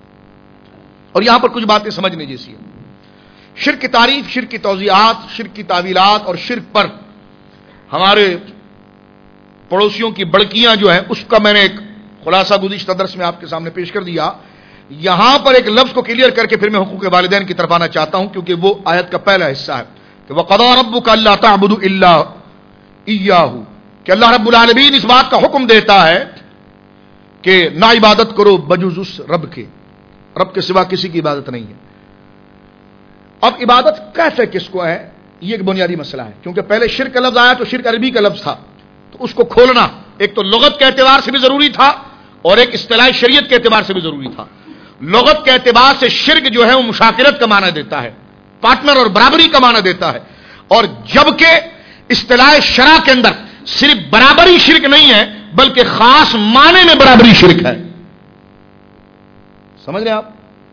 اور یہاں پر کچھ باتیں سمجھنے جیسی ہیں. شرک کی تعریف, شرک کی توضیحات, شرک کی تعویلات اور شرک پر ہمارے پڑوسیوں کی بڑکیاں جو ہیں, اس کا میں نے ایک خلاصہ گزشتہ درس میں آپ کے سامنے پیش کر دیا. یہاں پر ایک لفظ کو کلیئر کر کے پھر میں حقوق والدین کی طرف آنا چاہتا ہوں, کیونکہ وہ آیت کا پہلا حصہ ہے کہ وَقَضَىٰ رَبُّكَ أَلَّا تَعْبُدُوا إِلَّا إِيَّاهُ, کہ اللہ رب العالمین اس بات کا حکم دیتا ہے کہ نہ عبادت کرو بجز اس رب کے, رب کے سوا کسی کی عبادت نہیں ہے. اب عبادت کیسے کس کو ہے, یہ ایک بنیادی مسئلہ ہے, کیونکہ پہلے شرک کا لفظ آیا تو شرک عربی کا لفظ تھا, تو اس کو کھولنا ایک تو لغت کے اعتبار سے بھی ضروری تھا اور ایک اصطلاح شریعت کے اعتبار سے بھی ضروری تھا. لغت کے اعتبار سے شرک جو ہے وہ مشاکلت کا معنی دیتا ہے, پارٹنر اور برابری کا معنی دیتا ہے, اور جبکہ اصطلاح شرع کے اندر صرف برابری شرک نہیں ہے بلکہ خاص معنی میں برابری شرک ہے. سمجھ رہے ہیں آپ؟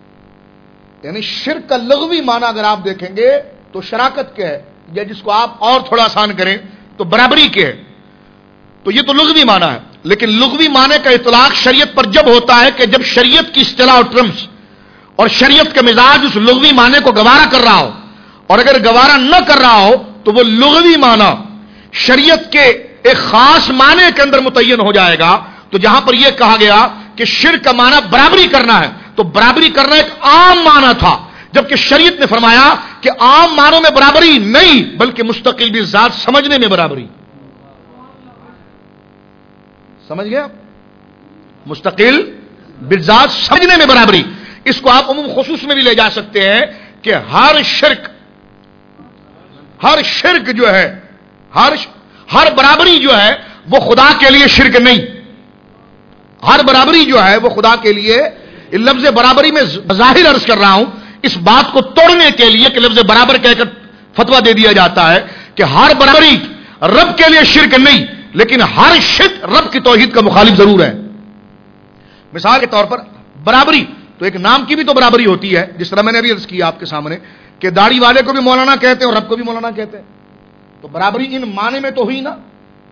یعنی شرک کا لغوی معنی اگر آپ دیکھیں گے تو شراکت کے ہے, یا جس کو آپ اور تھوڑا آسان کریں تو برابری کے ہے, تو یہ تو لغوی معنی ہے. لیکن لغوی معنی کا اطلاق شریعت پر جب ہوتا ہے کہ جب شریعت کی اصطلاح اور ٹرمز اور شریعت کا مزاج اس لغوی معنی کو گوارا کر رہا ہو, اور اگر گوارا نہ کر رہا ہو تو وہ لغوی معنی شریعت کے ایک خاص معنی کے اندر متعین ہو جائے گا. تو جہاں پر یہ کہا گیا کہ شرک کا معنی برابری کرنا ہے, تو برابری کرنا ایک عام معنی تھا, جبکہ شریعت نے فرمایا کہ عام معنوں میں برابری نہیں بلکہ مستقل بھی ذات سمجھنے میں برابری. سمجھ گئے آپ؟ مستقل بالذات سمجھنے میں برابری. اس کو آپ عموم خصوص میں بھی لے جا سکتے ہیں کہ ہر شرک جو ہے, ہر برابری جو ہے وہ خدا کے لیے شرک نہیں. ہر برابری جو ہے وہ خدا کے لیے, لفظ برابری میں ظاہر عرض کر رہا ہوں, اس بات کو توڑنے کے لیے کہ لفظ برابر کہہ کر فتویٰ دے دیا جاتا ہے کہ ہر برابری رب کے لیے شرک نہیں, لیکن ہر شرک رب کی توحید کا مخالف ضرور ہے. مثال کے طور پر برابری تو ایک نام کی بھی تو برابری ہوتی ہے, جس طرح میں نے ابھی عرض کیا آپ کے سامنے کہ داڑھی والے کو بھی مولانا کہتے ہیں اور رب کو بھی مولانا کہتے ہیں, تو برابری ان معنی میں تو ہوئی نا.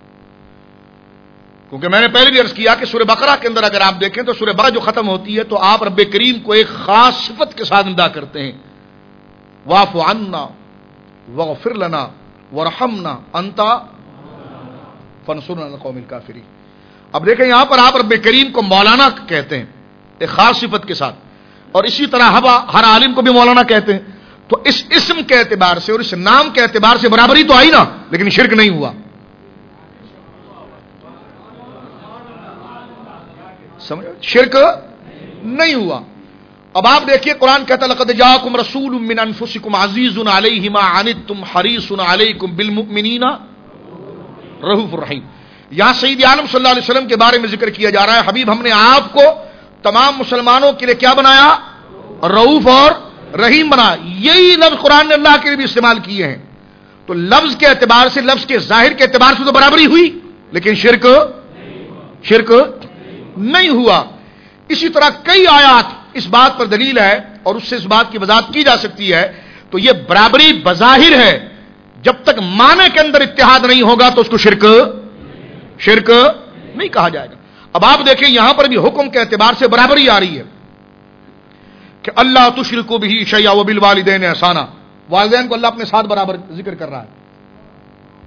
کیونکہ میں نے پہلے بھی عرض کیا کہ سورہ بقرہ کے اندر اگر آپ دیکھیں تو سورہ بقرہ جو ختم ہوتی ہے تو آپ رب کریم کو ایک خاص صفت کے ساتھ ندا کرتے ہیں, واعف عنا واغفر لنا وارحمنا انت فانصرنا علی القوم الکافرین. اب دیکھیں یہاں پر آپ رب کریم کو مولانا کہتے ہیں ایک خاص صفت کے ساتھ, اور اسی طرح ہر عالم کو بھی مولانا کہتے ہیں. تو اس اسم کے اعتبار سے اور اس نام کے اعتبار سے برابری تو آئی نا, لیکن شرک نہیں ہوا. سمجھو, شرک نہیں ہوا. اب آپ دیکھیے قرآن کہتا ہے لقد جاءکم رسول من انفسکم عزیز علیہ ما عنتم حریص علیکم بالمؤمنین رؤوف الرحیم. یہاں سید عالم صلی اللہ علیہ وسلم کے بارے میں ذکر کیا جا رہا ہے, حبیب ہم نے آپ کو تمام مسلمانوں کے لیے کیا بنایا, رؤوف اور رحیم بنا. یہی لفظ قرآن نے اللہ کے لیے بھی استعمال کیے ہیں. تو لفظ کے اعتبار سے, لفظ کے ظاہر کے اعتبار سے تو برابری ہوئی, لیکن شرک نہیں ہوا. اسی طرح کئی آیات اس بات پر دلیل ہے اور اس سے اس بات کی وضاحت کی جا سکتی ہے. تو یہ برابری بظاہر ہے, جب تک معنی کے اندر اتحاد نہیں ہوگا تو اس کو شرک نہیں کہا جائے گا. اب آپ دیکھیں یہاں پر بھی حکم کے اعتبار سے برابری آ رہی ہے کہ اللہ تشرکوا بہ شیئا وبالوالدین احسانا. والدین کو اللہ اپنے ساتھ برابر ذکر کر رہا ہے.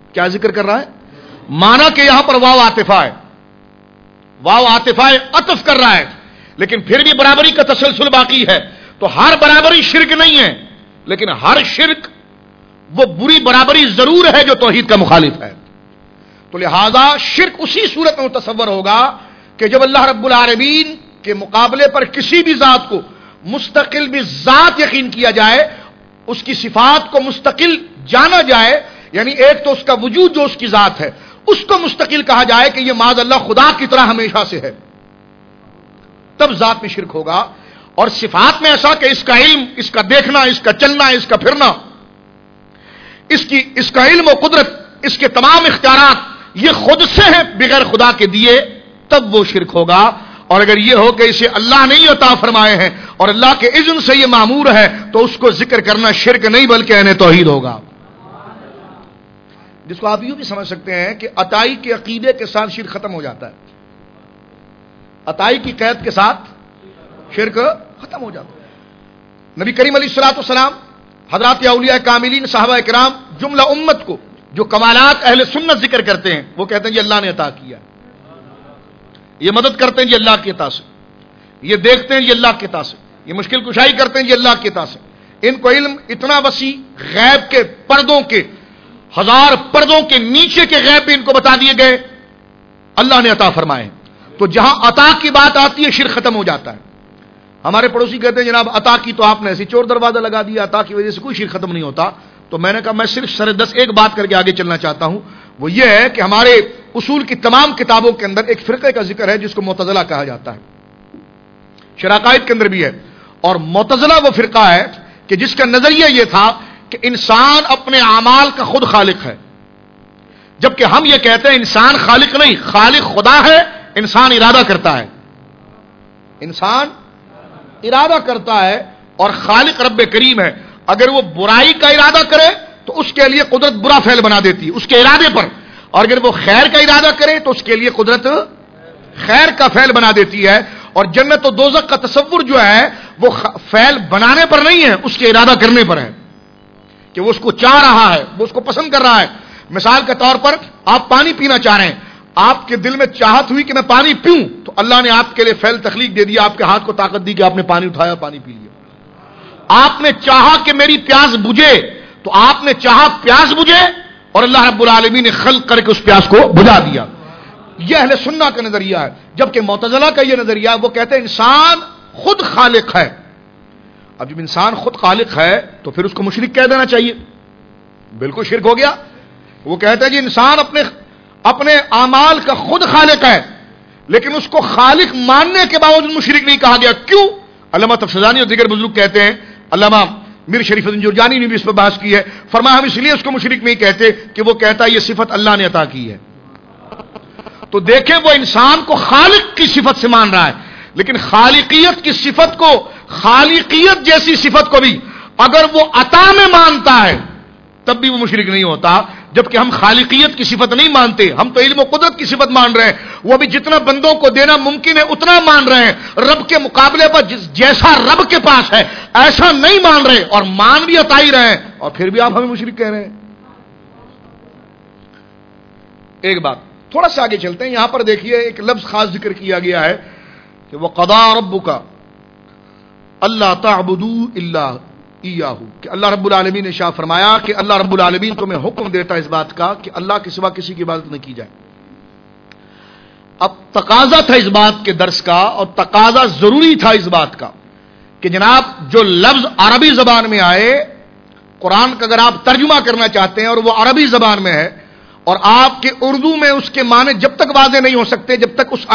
کیا ذکر کر رہا ہے؟ مانا کہ یہاں پر واو عاطفہ ہے، واو عاطفہ عطف کر رہا ہے، لیکن پھر بھی برابری کا تسلسل باقی ہے. تو ہر برابری شرک نہیں ہے، لیکن ہر شرک وہ بری برابری ضرور ہے جو توحید کا مخالف ہے. تو لہذا شرک اسی صورت میں متصور ہوگا کہ جب اللہ رب العالمین کے مقابلے پر کسی بھی ذات کو مستقل بھی ذات یقین کیا جائے، اس کی صفات کو مستقل جانا جائے، یعنی ایک تو اس کا وجود جو اس کی ذات ہے اس کو مستقل کہا جائے کہ یہ معاذ اللہ خدا کی طرح ہمیشہ سے ہے، تب ذات میں شرک ہوگا. اور صفات میں ایسا کہ اس کا علم، اس کا دیکھنا، اس کا چلنا، اس کا پھرنا، اس کا علم و قدرت، اس کے تمام اختیارات یہ خود سے ہیں بغیر خدا کے دیے، تب وہ شرک ہوگا. اور اگر یہ ہو کہ اسے اللہ نے ہی عطا فرمائے ہیں اور اللہ کے اذن سے یہ معمور ہے تو اس کو ذکر کرنا شرک نہیں بلکہ عین توحید ہوگا. جس کو آپ یوں بھی سمجھ سکتے ہیں کہ عطائی کے عقیدے کے ساتھ شرک ختم ہو جاتا ہے، عطائی کی قید کے ساتھ شرک ختم ہو جاتا ہے. نبی کریم علیہ الصلوۃ والسلام، حضرات اولیاء کاملین، صحابہ کرام، جملہ امت کو جو کمالات اہل سنت ذکر کرتے ہیں وہ کہتے ہیں جی اللہ نے عطا کیا، یہ مدد کرتے ہیں جی اللہ کی عطا سے، یہ دیکھتے ہیں جی اللہ کی عطا سے، یہ مشکل کشائی کرتے ہیں جی اللہ کی عطا سے. ان کو علم اتنا وسیع، غیب کے پردوں کے، ہزار پردوں کے نیچے کے غیب بھی ان کو بتا دیے گئے، اللہ نے عطا فرمائے. تو جہاں عطا کی بات آتی ہے شرک ختم ہو جاتا ہے. ہمارے پڑوسی کہتے ہیں جناب عطا کی تو آپ نے ایسی چور دروازہ لگا دیا، عطا کی وجہ سے کوئی شرک ختم نہیں ہوتا. تو میں نے کہا میں صرف سر دس ایک بات کر کے آگے چلنا چاہتا ہوں، وہ یہ ہے کہ ہمارے اصول کی تمام کتابوں کے اندر ایک فرقے کا ذکر ہے جس کو معتزلہ کہا جاتا ہے، شرائع کے اندر بھی ہے. اور معتزلہ وہ فرقہ ہے کہ جس کا نظریہ یہ تھا کہ انسان اپنے اعمال کا خود خالق ہے، جبکہ ہم یہ کہتے ہیں انسان خالق نہیں، خالق خدا ہے، انسان ارادہ کرتا ہے، انسان ارادہ کرتا ہے اور خالق رب کریم ہے. اگر وہ برائی کا ارادہ کرے تو اس کے لیے قدرت برا فعل بنا دیتی ہے اس کے ارادے پر، اور اگر وہ خیر کا ارادہ کرے تو اس کے لیے قدرت خیر کا فعل بنا دیتی ہے. اور جنت و دوزخ کا تصور جو ہے وہ فعل بنانے پر نہیں ہے، اس کے ارادہ کرنے پر ہے کہ وہ اس کو چاہ رہا ہے، وہ اس کو پسند کر رہا ہے. مثال کے طور پر آپ پانی پینا چاہ رہے ہیں، آپ کے دل میں چاہت ہوئی کہ میں پانی پیوں، تو اللہ نے آپ کے لیے فعل تخلیق دے دیا، آپ کے ہاتھ کو طاقت دی کہ آپ نے پانی اٹھایا، پانی پی لیا. آپ نے چاہا کہ میری پیاس بجھے تو آپ نے چاہا پیاس بجھے، اور اللہ رب العالمین نے خلق کر کے اس پیاس کو بجھا دیا. یہ اہل سنت کا نظریہ ہے. جبکہ معتزلہ کا یہ نظریہ وہ کہتے ہیں انسان خود خالق ہے. اب جب انسان خود خالق ہے تو پھر اس کو مشرک کہہ دینا چاہیے، بالکل شرک ہو گیا. وہ کہتے ہیں جی انسان اپنے اعمال کا خود خالق ہے، لیکن اس کو خالق ماننے کے باوجود مشرک نہیں کہا گیا. کیوں؟ علامہ تفسیرانی اور دیگر بزرگ کہتے ہیں، علامہ میر شریف الدین جرجانی نے بھی اس پر بحث کی ہے، فرمایا ہم اس لیے اس کو مشرک نہیں کہتے کہ وہ کہتا ہے یہ صفت اللہ نے عطا کی ہے. تو دیکھیں وہ انسان کو خالق کی صفت سے مان رہا ہے، لیکن خالقیت کی صفت کو، خالقیت جیسی صفت کو بھی اگر وہ عطا میں مانتا ہے تب بھی وہ مشرک نہیں ہوتا. جبکہ ہم خالقیت کی صفت نہیں مانتے، ہم تو علم و قدرت کی صفت مان رہے ہیں. وہ بھی جتنا بندوں کو دینا ممکن ہے اتنا مان رہے ہیں. رب کے مقابلے پر جیسا رب کے پاس ہے ایسا نہیں مان رہے، اور مان بھی عطا ہی رہے ہیں، اور پھر بھی آپ ہمیں مشرک کہہ رہے ہیں. ایک بات تھوڑا سا آگے چلتے ہیں. یہاں پر دیکھیے ایک لفظ خاص ذکر کیا گیا ہے کہ وَقَضَىٰ رَبُّكَ أَلَّا تَعْبُدُوا إِلَّا ایاہو، کہ اللہ رب العالمین نے شاہ فرمایا کہ اللہ رب العالمین تمہیں حکم دیتا ہے اس بات کا کہ اللہ کے سوا کسی کی عبادت نہ کی جائے. اب تقاضا تھا اس بات کے درس کا، اور تقاضا ضروری تھا اس بات کا کہ جناب جو لفظ عربی زبان میں آئے، قرآن کا اگر آپ ترجمہ کرنا چاہتے ہیں اور وہ عربی زبان میں ہے، اور آپ کے اردو میں اس کے معنی جب تک واضح نہیں ہو سکتے جب تک اس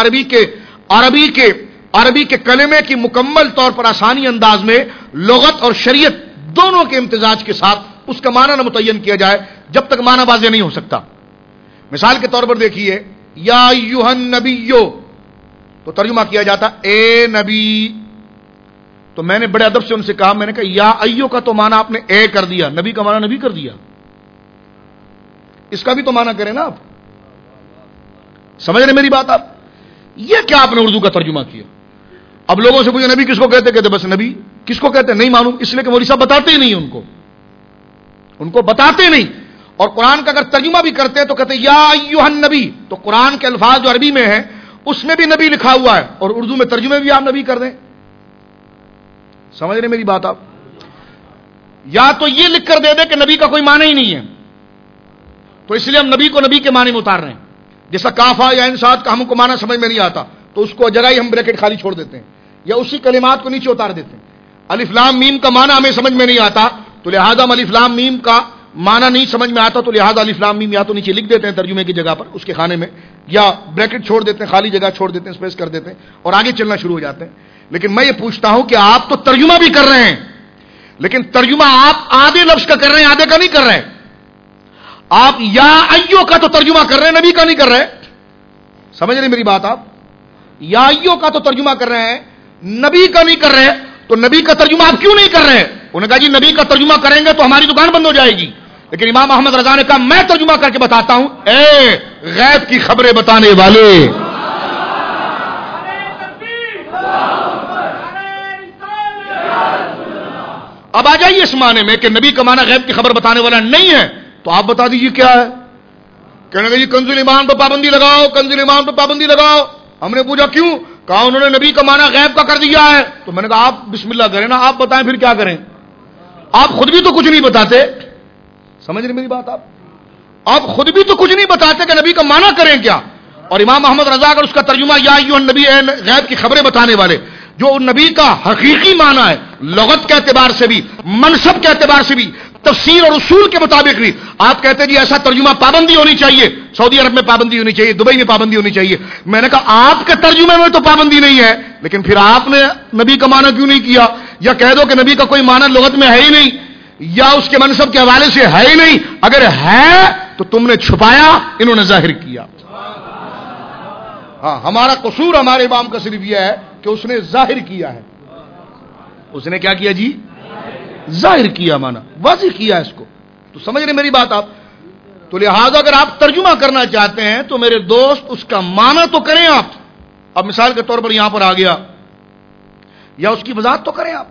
عربی کے کلمے کی مکمل طور پر آسانی انداز میں لغت اور شریعت دونوں کے امتزاج کے ساتھ اس کا معنی نہ متعین کیا جائے، جب تک معنی واضح نہیں ہو سکتا. مثال کے طور پر دیکھیے یا ایھا النبیو تو ترجمہ کیا جاتا اے نبی. تو میں نے بڑے ادب سے ان سے کہا، میں نے کہا یا ایو کا تو معنی آپ نے اے کر دیا، نبی کا معنی نبی کر دیا، اس کا بھی تو معنی کریں نا آپ. سمجھ رہے میری بات آپ؟ یہ کیا آپ نے اردو کا ترجمہ کیا؟ اب لوگوں سے پوچھے نبی کس کو کہتے؟ کہتے بس نبی. کس کو کہتے نہیں معلوم، اس لیے کہ مولوی صاحب بتاتے ہی نہیں، ان کو بتاتے نہیں. اور قرآن کا اگر ترجمہ بھی کرتے ہیں تو کہتے ہیں یا ایھا النبی، تو قرآن کے الفاظ جو عربی میں ہیں اس میں بھی نبی لکھا ہوا ہے، اور اردو میں ترجمے بھی آپ نبی کر دیں. سمجھ رہے میری بات آپ؟ یا تو یہ لکھ کر دے دیں کہ نبی کا کوئی معنی ہی نہیں ہے، تو اس لیے ہم نبی کو نبی کے معنی میں اتار رہے ہیں. جیسا کافا یا انسات کا ہم کو معنی سمجھ میں نہیں آتا تو اس کو جگہ ہی ہم بریکٹ خالی چھوڑ دیتے ہیں، یا اسی کلمات کو نیچے اتار دیتے ہیں. الف لام میم کا معنی ہمیں سمجھ میں نہیں آتا تو لہذا ہم الف لام میم کا معنی نہیں سمجھ میں آتا تو لہذا الف لام میم یا تو نیچے لکھ دیتے ہیں ترجمے کی جگہ پر اس کے خانے میں، یا بریکٹ چھوڑ دیتے ہیں، خالی جگہ چھوڑ دیتے ہیں، اسپیس کر دیتے ہیں اور آگے چلنا شروع ہو جاتے ہیں. لیکن میں یہ پوچھتا ہوں کہ آپ تو ترجمہ بھی کر رہے ہیں، لیکن ترجمہ آپ آدھے لفظ کا کر رہے ہیں، آدھے کا نہیں کر رہے. آپ یا ایو کا تو ترجمہ کر رہے ہیں، نبی کا نہیں کر رہے. سمجھ رہے میری بات آپ؟ یا ایو کا تو ترجمہ کر رہے ہیں، نبی کا نہیں کر رہے. تو نبی کا ترجمہ آپ کیوں نہیں کر رہے؟ انہوں نے کہا جی نبی کا ترجمہ کریں گے تو ہماری دکان بند ہو جائے گی. لیکن امام احمد رضا نے کہا میں ترجمہ کر کے بتاتا ہوں. اے غیب کی خبریں بتانے والے، اب آ جائیے اس معنی میں کہ نبی کا معنی غیب کی خبر بتانے والا نہیں ہے، تو آپ بتا دیجیے کیا ہے. کہنے لگے جی کنز الایمان پہ پابندی لگاؤ، کنز الایمان پہ پابندی لگاؤ. ہم نے پوچھا کیوں؟ کہا انہوں نے نبی کا معنی غیب کا کر دیا ہے. تو میں نے کہا آپ بسم اللہ کریں نا، آپ بتائیں پھر کیا کریں. آپ خود بھی تو کچھ نہیں بتاتے. سمجھ رہے میری بات آپ خود بھی تو کچھ نہیں بتاتے کہ نبی کا معنی کریں کیا. اور امام احمد رضا اگر اس کا ترجمہ یا ایھا النبی، اے غیب کی خبریں بتانے والے، جو نبی کا حقیقی معنی ہے لغت کے اعتبار سے بھی، منصب کے اعتبار سے بھی، تفسیر اور اصول کے مطابق بھی، آپ کہتے ہیں جی ایسا ترجمہ پابندی ہونی چاہیے، سعودی عرب میں پابندی ہونی چاہیے، دبئی میں پابندی ہونی چاہیے. میں نے کہا آپ کے ترجمے میں تو پابندی نہیں ہے، لیکن پھر آپ نے نبی کا معنی کیوں نہیں کیا؟ یا کہہ دو کہ نبی کا کوئی معنی لغت میں ہے ہی نہیں، یا اس کے منصب کے حوالے سے ہے ہی نہیں. اگر ہے تو تم نے چھپایا، انہوں نے ظاہر کیا. ہاں ہمارا قصور ہمارے امام کا صرف یہ ہے کہ اس نے ظاہر کیا ہے. اس نے کیا کیا جی؟ ظاہر کیا، مانا واضح کیا اس کو. تو سمجھ رہے میری بات آپ؟ تو لہذا اگر آپ ترجمہ کرنا چاہتے ہیں تو میرے دوست اس کا معنی تو کریں آپ. اب مثال کے طور پر یہاں پر آ گیا، یا اس کی وضاحت تو کریں آپ.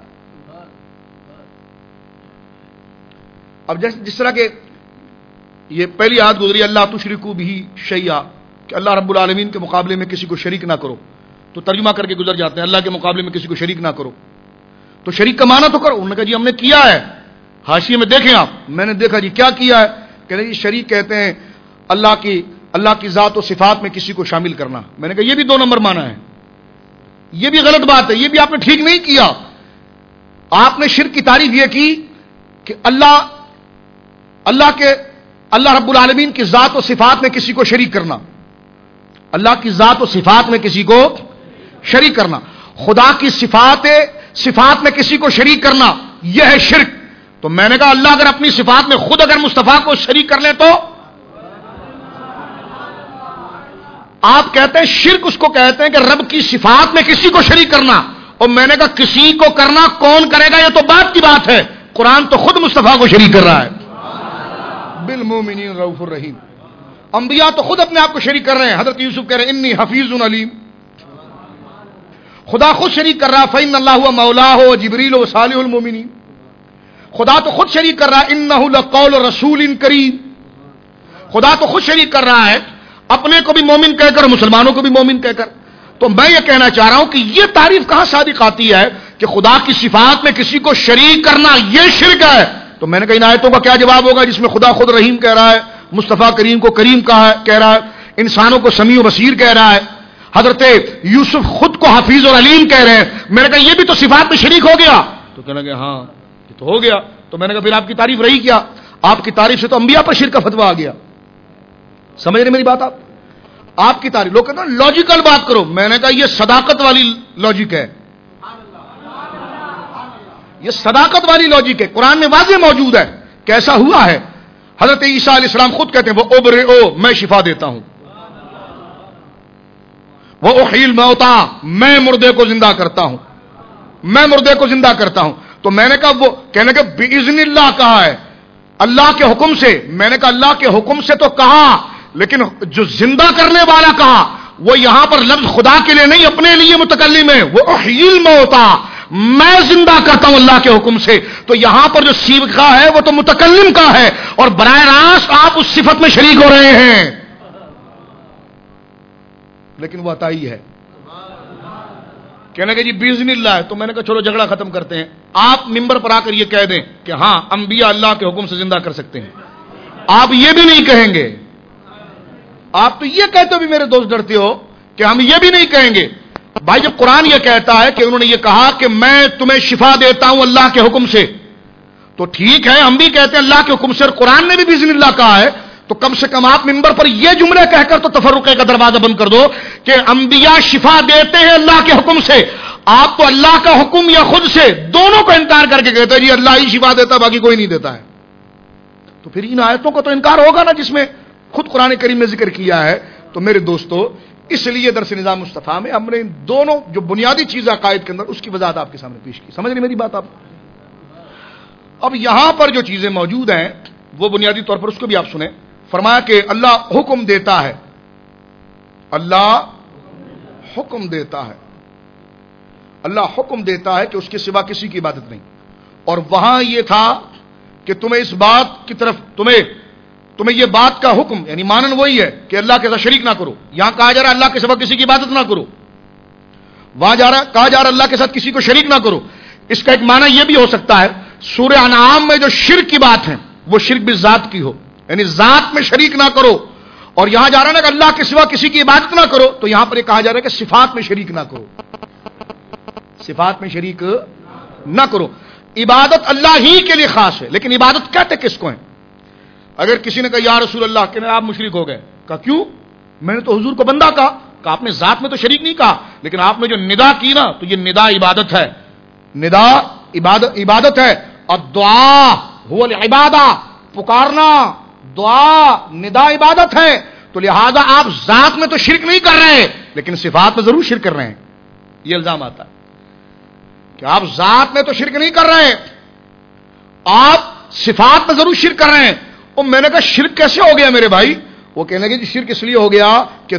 اب جس طرح کے یہ پہلی آیت گزری اللہ تشرکو بہ شیئا، کہ اللہ رب العالمین کے مقابلے میں کسی کو شریک نہ کرو، تو ترجمہ کر کے گزر جاتے ہیں اللہ کے مقابلے میں کسی کو شریک نہ کرو. تو شریک کا معنی تو کرو. انہوں نے کہا جی ہم نے کیا ہے. حاشیے میں دیکھیں آپ. میں نے دیکھا جی کیا کیا ہے. کہتے جی شریک کہتے ہیں اللہ کی ذات و صفات میں کسی کو شامل کرنا. میں نے کہا یہ بھی 2 نمبر معنی ہے، یہ بھی غلط بات ہے، یہ بھی آپ نے ٹھیک نہیں کیا. آپ نے شرک کی تعریف یہ کی کہ اللہ رب العالمین کی ذات و صفات میں کسی کو شریک کرنا، اللہ کی ذات و صفات میں کسی کو شریک کرنا، خدا کی صفات میں کسی کو شریک کرنا، یہ ہے شرک. تو میں نے کہا اللہ اگر اپنی صفات میں خود اگر مصطفیٰ کو شریک کر لیں تو آپ کہتے ہیں شرک اس کو کہتے ہیں کہ رب کی صفات میں کسی کو شریک کرنا. اور میں نے کہا کسی کو کرنا کون کرے گا یہ تو بات کی بات ہے. قرآن تو خود مصطفیٰ کو شریک کر رہا ہے. بالمومنین رؤوف الرحیم. انبیاء تو خود اپنے آپ کو شریک کر رہے ہیں. حضرت یوسف کہہ رہے ہیں انی حفیظ علیم. خدا خود شریک کر رہا ہے فإن اللہ هو مولاه وجبریل وصالح المؤمنین. خدا تو خود شریک کر رہا ہے انه لقول رسول کریم. خدا تو خود شریک کر رہا ہے اپنے کو بھی مومن کہہ کر، مسلمانوں کو بھی مومن کہہ کر. تو میں یہ کہنا چاہ رہا ہوں کہ یہ تعریف کہاں صادق آتی ہے کہ خدا کی صفات میں کسی کو شریک کرنا یہ شرک ہے. تو میں نے کہا ان آیتوں کا کیا جواب ہوگا جس میں خدا خود رحیم کہہ رہا ہے، مصطفیٰ کریم کو کریم کہہ رہا ہے، انسانوں کو سمیع و بصیر کہہ رہا ہے، حضرت یوسف خود کو حفیظ اور علیم کہہ رہے ہیں. میں نے کہا یہ بھی تو صفات میں شریک ہو گیا. تو کہنے لگے ہاں یہ تو ہو گیا. تو میں نے کہا پھر آپ کی تعریف رہی کیا؟ آپ کی تعریف سے تو انبیاء پر شرک کا فتویٰ آ گیا. سمجھ رہے میری بات آپ کی تعریف. لوگ کہتے ہیں لاجیکل بات کرو. میں نے کہا یہ صداقت والی لاجک ہے، یہ صداقت والی لاجک ہے. قرآن میں واضح موجود ہے کیسا ہوا ہے. حضرت عیسیٰ علیہ السلام خود کہتے ہیں وہ ابرئ میں شفا دیتا ہوں، وہ احیی الموتی میں مردے کو زندہ کرتا ہوں، میں مردے کو زندہ کرتا ہوں. تو میں نے کہا وہ کہنے کہ باذن اللہ کہا ہے، اللہ کے حکم سے. میں نے کہا اللہ کے حکم سے تو کہا، لیکن جو زندہ کرنے والا کہا وہ یہاں پر لفظ خدا کے لیے نہیں اپنے لیے متکلم ہے. وہ احیی الموتی میں زندہ کرتا ہوں اللہ کے حکم سے. تو یہاں پر جو سیغہ ہے وہ تو متکلم کا ہے اور براہ راست آپ اس صفت میں شریک ہو رہے ہیں، لیکن وہ عطائی ہے. کہنے کہ جی باذن اللہ ہے، تو میں نے کہا چلو جھگڑا ختم کرتے ہیں. آپ ممبر پر آ کر یہ کہہ دیں کہ ہاں انبیاء اللہ کے حکم سے زندہ کر سکتے ہیں. آپ یہ بھی نہیں کہیں گے. آپ تو یہ کہتے ہو بھی میرے دوست ڈرتے ہو کہ ہم یہ بھی نہیں کہیں گے. بھائی جب قرآن یہ کہتا ہے کہ انہوں نے یہ کہا کہ میں تمہیں شفا دیتا ہوں اللہ کے حکم سے، تو ٹھیک ہے ہم بھی کہتے ہیں اللہ کے حکم سے، اور قرآن نے بھی باذن اللہ کہا ہے، تو کم سے کم آپ ممبر پر یہ جملے کہہ کر تو تفرقے کا دروازہ بند کر دو کہ انبیاء شفا دیتے ہیں اللہ کے حکم سے. آپ تو اللہ کا حکم یا خود سے دونوں کو انکار کر کے کہتے ہیں جی اللہ ہی شفا دیتا، باقی کوئی نہیں دیتا ہے. تو پھر ان آیتوں کا تو انکار ہوگا نا جس میں خود قرآن کریم نے ذکر کیا ہے. تو میرے دوستو، اس لیے درس نظام مصطفیٰ میں ہم نے ان دونوں جو بنیادی چیز عقائد کے اندر اس کی وضاحت آپ کے سامنے پیش کی. سمجھ رہے میری بات آپ؟ اب یہاں پر جو چیزیں موجود ہیں وہ بنیادی طور پر اس کو بھی آپ سنیں. فرمایا کہ اللہ حکم دیتا ہے، اللہ حکم دیتا ہے، اللہ حکم دیتا ہے کہ اس کے سوا کسی کی عبادت نہیں. اور وہاں یہ تھا کہ تمہیں اس بات کی طرف تمہیں یہ بات کا حکم، یعنی مانن وہی ہے کہ اللہ کے ساتھ شریک نہ کرو. یہاں کہا جا رہا ہے اللہ کے سوا کسی کی عبادت نہ کرو، وہاں کہا جا رہا ہے اللہ کے ساتھ کسی کو شریک نہ کرو. اس کا ایک معنی یہ بھی ہو سکتا ہے سورہ انعام میں جو شرک کی بات ہے وہ شرک بھی ذات کی ہو، یعنی ذات میں شریک نہ کرو. اور یہاں جا رہا ہے نا کہ اللہ کے سوا کسی کی عبادت نہ کرو، تو یہاں پر یہ کہا جا رہا ہے کہ صفات میں شریک نہ کرو، صفات میں شریک نہ کرو. عبادت اللہ ہی کے لیے خاص ہے، لیکن عبادت کہتے کس کو ہیں؟ اگر کسی نے کہا یا رسول اللہ کہ آپ مشرک ہو گئے، کہا کیوں؟ میں نے تو حضور کو بندہ کہا آپ نے ذات میں تو شریک نہیں کہا، لیکن آپ نے جو ندا کی نا تو یہ ندا عبادت ہے، ندا عبادت ہے. اور دعا هو العبادہ، پکارنا دعا ندا عبادت ہے. تو لہذا آپ ذات میں تو شرک نہیں کر رہے لیکن صفات میں ضرور شرک کر رہے ہیں. یہ الزام آتا ہے کہ آپ ذات میں تو شرک نہیں کر رہے، آپ صفات میں ضرور شرک کر رہے ہیں. اور میں نے کہا شرک کیسے ہو گیا میرے بھائی؟ وہ کہنے لگے شرک اس لیے ہو گیا کہ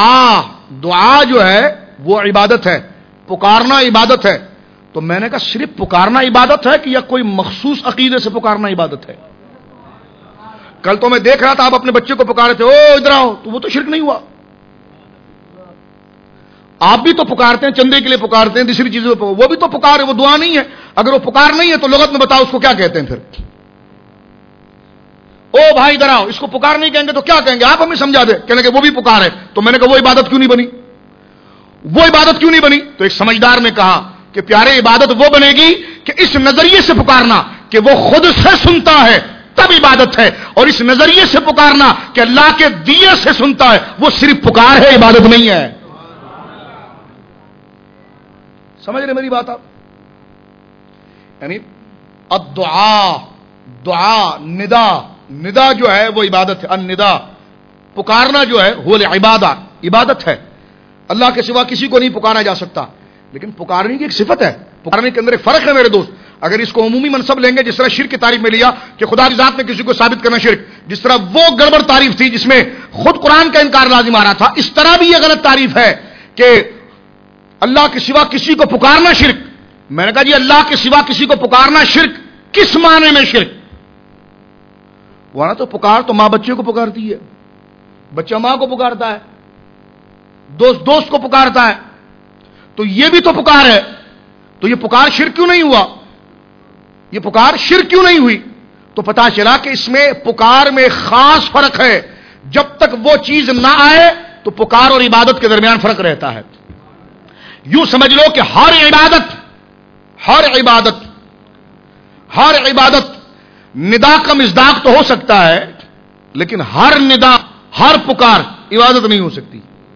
دعا جو ہے وہ عبادت ہے، پکارنا عبادت ہے. تو میں نے کہا صرف پکارنا عبادت ہے کہ یا کوئی مخصوص عقیدے سے پکارنا عبادت ہے؟ کل تو میں دیکھ رہا تھا آپ اپنے بچے کو پکارے تھے، او ادھر آؤ، تو وہ تو شرک نہیں ہوا. آپ بھی تو پکارتے ہیں، چندے کے لیے پکارتے ہیں، دوسری چیزوں پہ وہ بھی تو پکار ہے، وہ دعا نہیں ہے. اگر وہ پکار نہیں ہے تو لغت میں بتاؤ اس کو کیا کہتے ہیں پھر؟ او بھائی ادھر آؤ، اس کو پکار نہیں کہیں گے تو کیا کہیں گے؟ آپ ہمیں سمجھا دیں. کہنے کہ وہ بھی پکار ہے. تو میں نے کہا وہ عبادت کیوں نہیں بنی؟ وہ عبادت کیوں نہیں بنی؟ تو ایک سمجھدار نے کہا کہ پیارے عبادت وہ بنے گی کہ اس نظریے سے پکارنا کہ وہ خود سے سنتا ہے تب عبادت ہے، اور اس نظریے سے پکارنا کہ اللہ کے دیے سے سنتا ہے وہ صرف پکار ہے، عبادت نہیں ہے. سمجھ رہے میری بات آپ؟ یعنی دعا ندا جو ہے وہ عبادت ہے. الندا پکارنا جو ہے وہ عبادہ عبادت ہے. اللہ کے سوا کسی کو نہیں پکارا جا سکتا، لیکن پکارنے کی ایک صفت ہے. پکارنے کے اندر ایک فرق ہے میرے دوست. اگر اس کو عمومی منصب لیں گے، جس طرح شرک کی تعریف میں لیا کہ خدا کی ذات میں کسی کو ثابت کرنا شرک، جس طرح وہ گڑبڑ تعریف تھی جس میں خود قرآن کا انکار لازم آ رہا تھا، اس طرح بھی یہ غلط تعریف ہے کہ اللہ کے سوا کسی کو پکارنا شرک. میں نے کہا جی اللہ کے سوا کسی کو پکارنا شرک کس معنی میں شرک؟ ورنہ تو پکار تو ماں بچے کو پکارتی ہے، بچہ ماں کو پکارتا ہے، دوست کو پکارتا ہے. تو یہ بھی تو پکار ہے. تو یہ پکار شرک کیوں نہیں ہوا؟ یہ پکار شرک کیوں نہیں ہوئی؟ تو پتا چلا کہ اس میں پکار میں خاص فرق ہے. جب تک وہ چیز نہ آئے تو پکار اور عبادت کے درمیان فرق رہتا ہے. یوں سمجھ لو کہ ہر عبادت ندا کا مصداق تو ہو سکتا ہے، لیکن ہر ندا ہر پکار عبادت نہیں ہو سکتی.